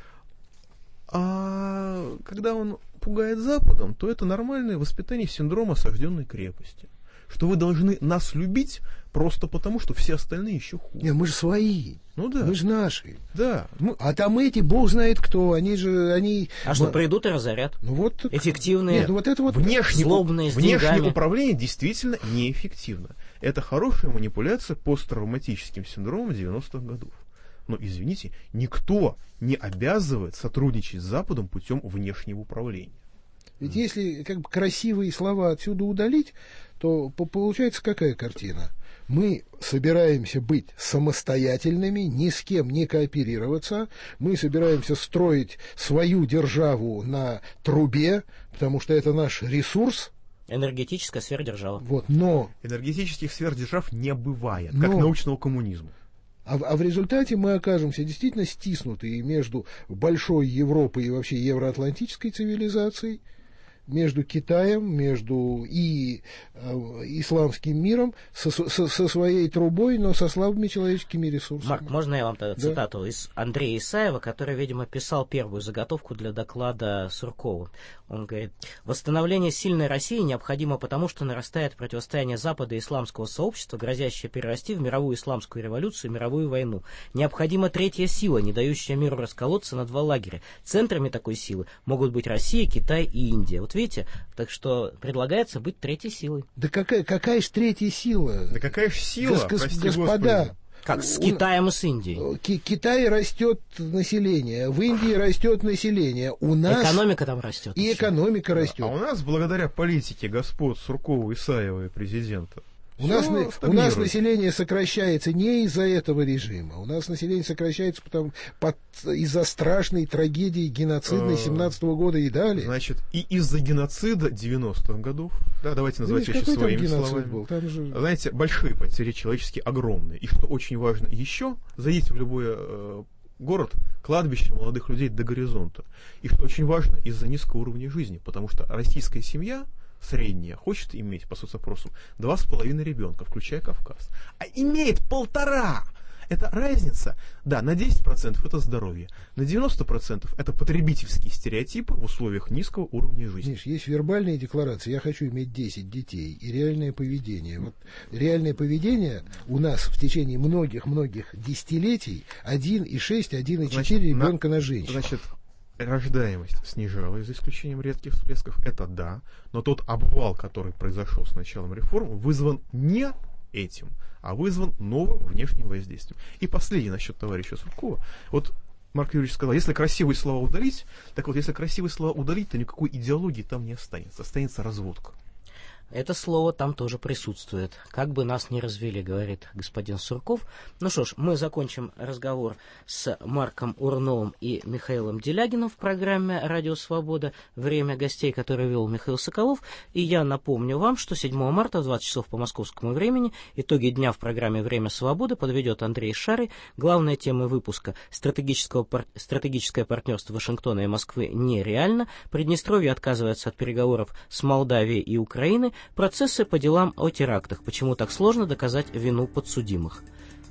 S13: А когда он пугает Западом, то это нормальное воспитание синдрома осажденной крепости. Что вы должны нас любить просто потому, что все остальные еще хуже.
S12: Не, мы же свои.
S13: Ну да.
S12: Мы же наши.
S13: Да. Мы...
S12: А там эти, бог знает кто, они же, они...
S11: А что, придут и разорят?
S12: Ну вот...
S11: Эффективные,
S12: Нет, ну вот это вот
S13: внешне,
S11: злобные, с
S13: внешнее
S11: деньгами.
S13: управление действительно неэффективно. Это хорошая манипуляция посттравматическим синдромом девяностых годов. Но, извините, никто не обязывает сотрудничать с Западом путем внешнего управления.
S12: Ведь если как бы красивые слова отсюда удалить, то получается какая картина? Мы собираемся быть самостоятельными, ни с кем не кооперироваться, мы собираемся строить свою державу на трубе, потому что это наш ресурс.
S11: Энергетическая сверхдержава.
S12: Вот, но...
S13: Энергетических сверхдержав не бывает,
S12: но...
S13: как научного коммунизма.
S12: А, а в результате мы окажемся действительно стиснутые между большой Европой и вообще евроатлантической цивилизацией, между Китаем, между и э, исламским миром со, со, со своей трубой, но со слабыми человеческими ресурсами.
S11: Марк, можно я вам тогда
S12: да.
S11: цитату из Андрея Исаева, который, видимо, писал первую заготовку для доклада Суркова. Он говорит, восстановление сильной России необходимо потому, что нарастает противостояние Запада и исламского сообщества, грозящее перерасти в мировую исламскую революцию и мировую войну. Необходима третья сила, не дающая миру расколоться на два лагеря. Центрами такой силы могут быть Россия, Китай и Индия. Вот видите, так что предлагается быть третьей силой.
S12: Да какая, какая же третья сила?
S13: Да какая же сила,
S12: Гос,
S13: прости
S12: господа.
S13: Господи.
S11: Как, с Китаем и с Индией?
S12: Ки- Китай растет население, в Индии растет население. У нас...
S11: Экономика там растет.
S12: И экономика растет.
S13: А у нас, благодаря политике господ Суркова, Исаева и президента,
S12: У нас, у нас население сокращается не из-за этого режима. У нас население сокращается потому, под, из-за страшной трагедии геноцидной семнадцатого года и далее.
S13: Значит, и из-за геноцида девяностых годов, да, давайте называть
S12: да,
S13: вещи своими словами.
S12: Был? Там же...
S13: Знаете, большие потери человеческие, огромные. И что очень важно еще, зайдите в любой э, город, кладбище молодых людей до горизонта. И что очень важно, из-за низкого уровня жизни. Потому что российская семья средняя хочет иметь, по соцопросам, два с половиной ребенка, включая Кавказ. А имеет полтора! Это разница, да, на десять процентов это здоровье, на девяносто процентов это потребительские стереотипы в условиях низкого уровня жизни.
S12: Миш, есть вербальные декларации, я хочу иметь десять детей, и реальное поведение. Вот реальное поведение у нас в течение многих-многих десятилетий один и шесть, один и четыре ребенка на, на женщину.
S13: Значит, рождаемость снижалась, за исключением редких всплесков, это да, но тот обвал, который произошел с началом реформ, вызван не этим, а вызван новым внешним воздействием. И последний насчет товарища Суркова. Вот Марк Юрьевич сказал, если красивые слова удалить, так вот, если красивые слова удалить, то никакой идеологии там не останется, останется разводка.
S11: Это слово там тоже присутствует. Как бы нас ни развели, говорит господин Сурков. Ну что ж, мы закончим разговор с Марком Урновым и Михаилом Делягиным в программе «Радио Свобода». Время гостей, которые вел Михаил Соколов. И я напомню вам, что седьмого марта в двадцать часов по московскому времени итоги дня в программе «Время свободы» подведет Андрей Шарый. Главная тема выпуска стратегического пар... «Стратегическое партнерство Вашингтона и Москвы нереально». Приднестровье отказывается от переговоров с Молдавией и Украиной. Процессы по делам о терактах. Почему так сложно доказать вину подсудимых?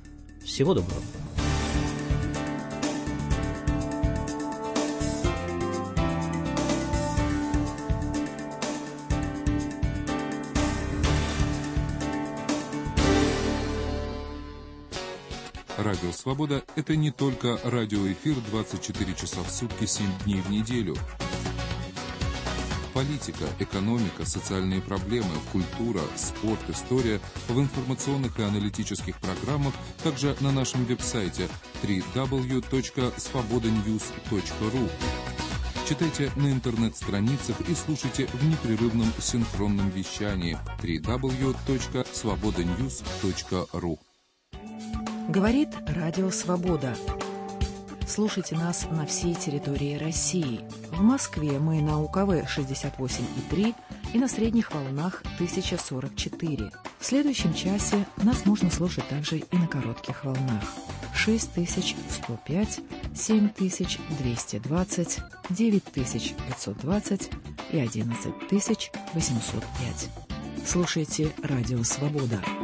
S11: Всего доброго.
S17: Радио «Свобода» — это не только радиоэфир двадцать четыре часа в сутки, семь дней в неделю. Политика, экономика, социальные проблемы, культура, спорт, история в информационных и аналитических программах, также на нашем веб-сайте дабл ю дабл ю дабл ю точка свобода ньюс точка ру. Читайте на интернет-страницах и слушайте в непрерывном синхронном вещании дабл ю дабл ю дабл ю точка свобода ньюс точка ру.
S18: Говорит Радио Свобода. Слушайте нас на всей территории России. В Москве мы на У Ка В шестьдесят восемь и три и на средних волнах тысяча сорок четыре. В следующем часе нас можно слушать также и на коротких волнах. шесть тысяч сто пять, семь тысяч двести двадцать, девять тысяч пятьсот двадцать и одиннадцать тысяч восемьсот пять. Слушайте Радио Свобода.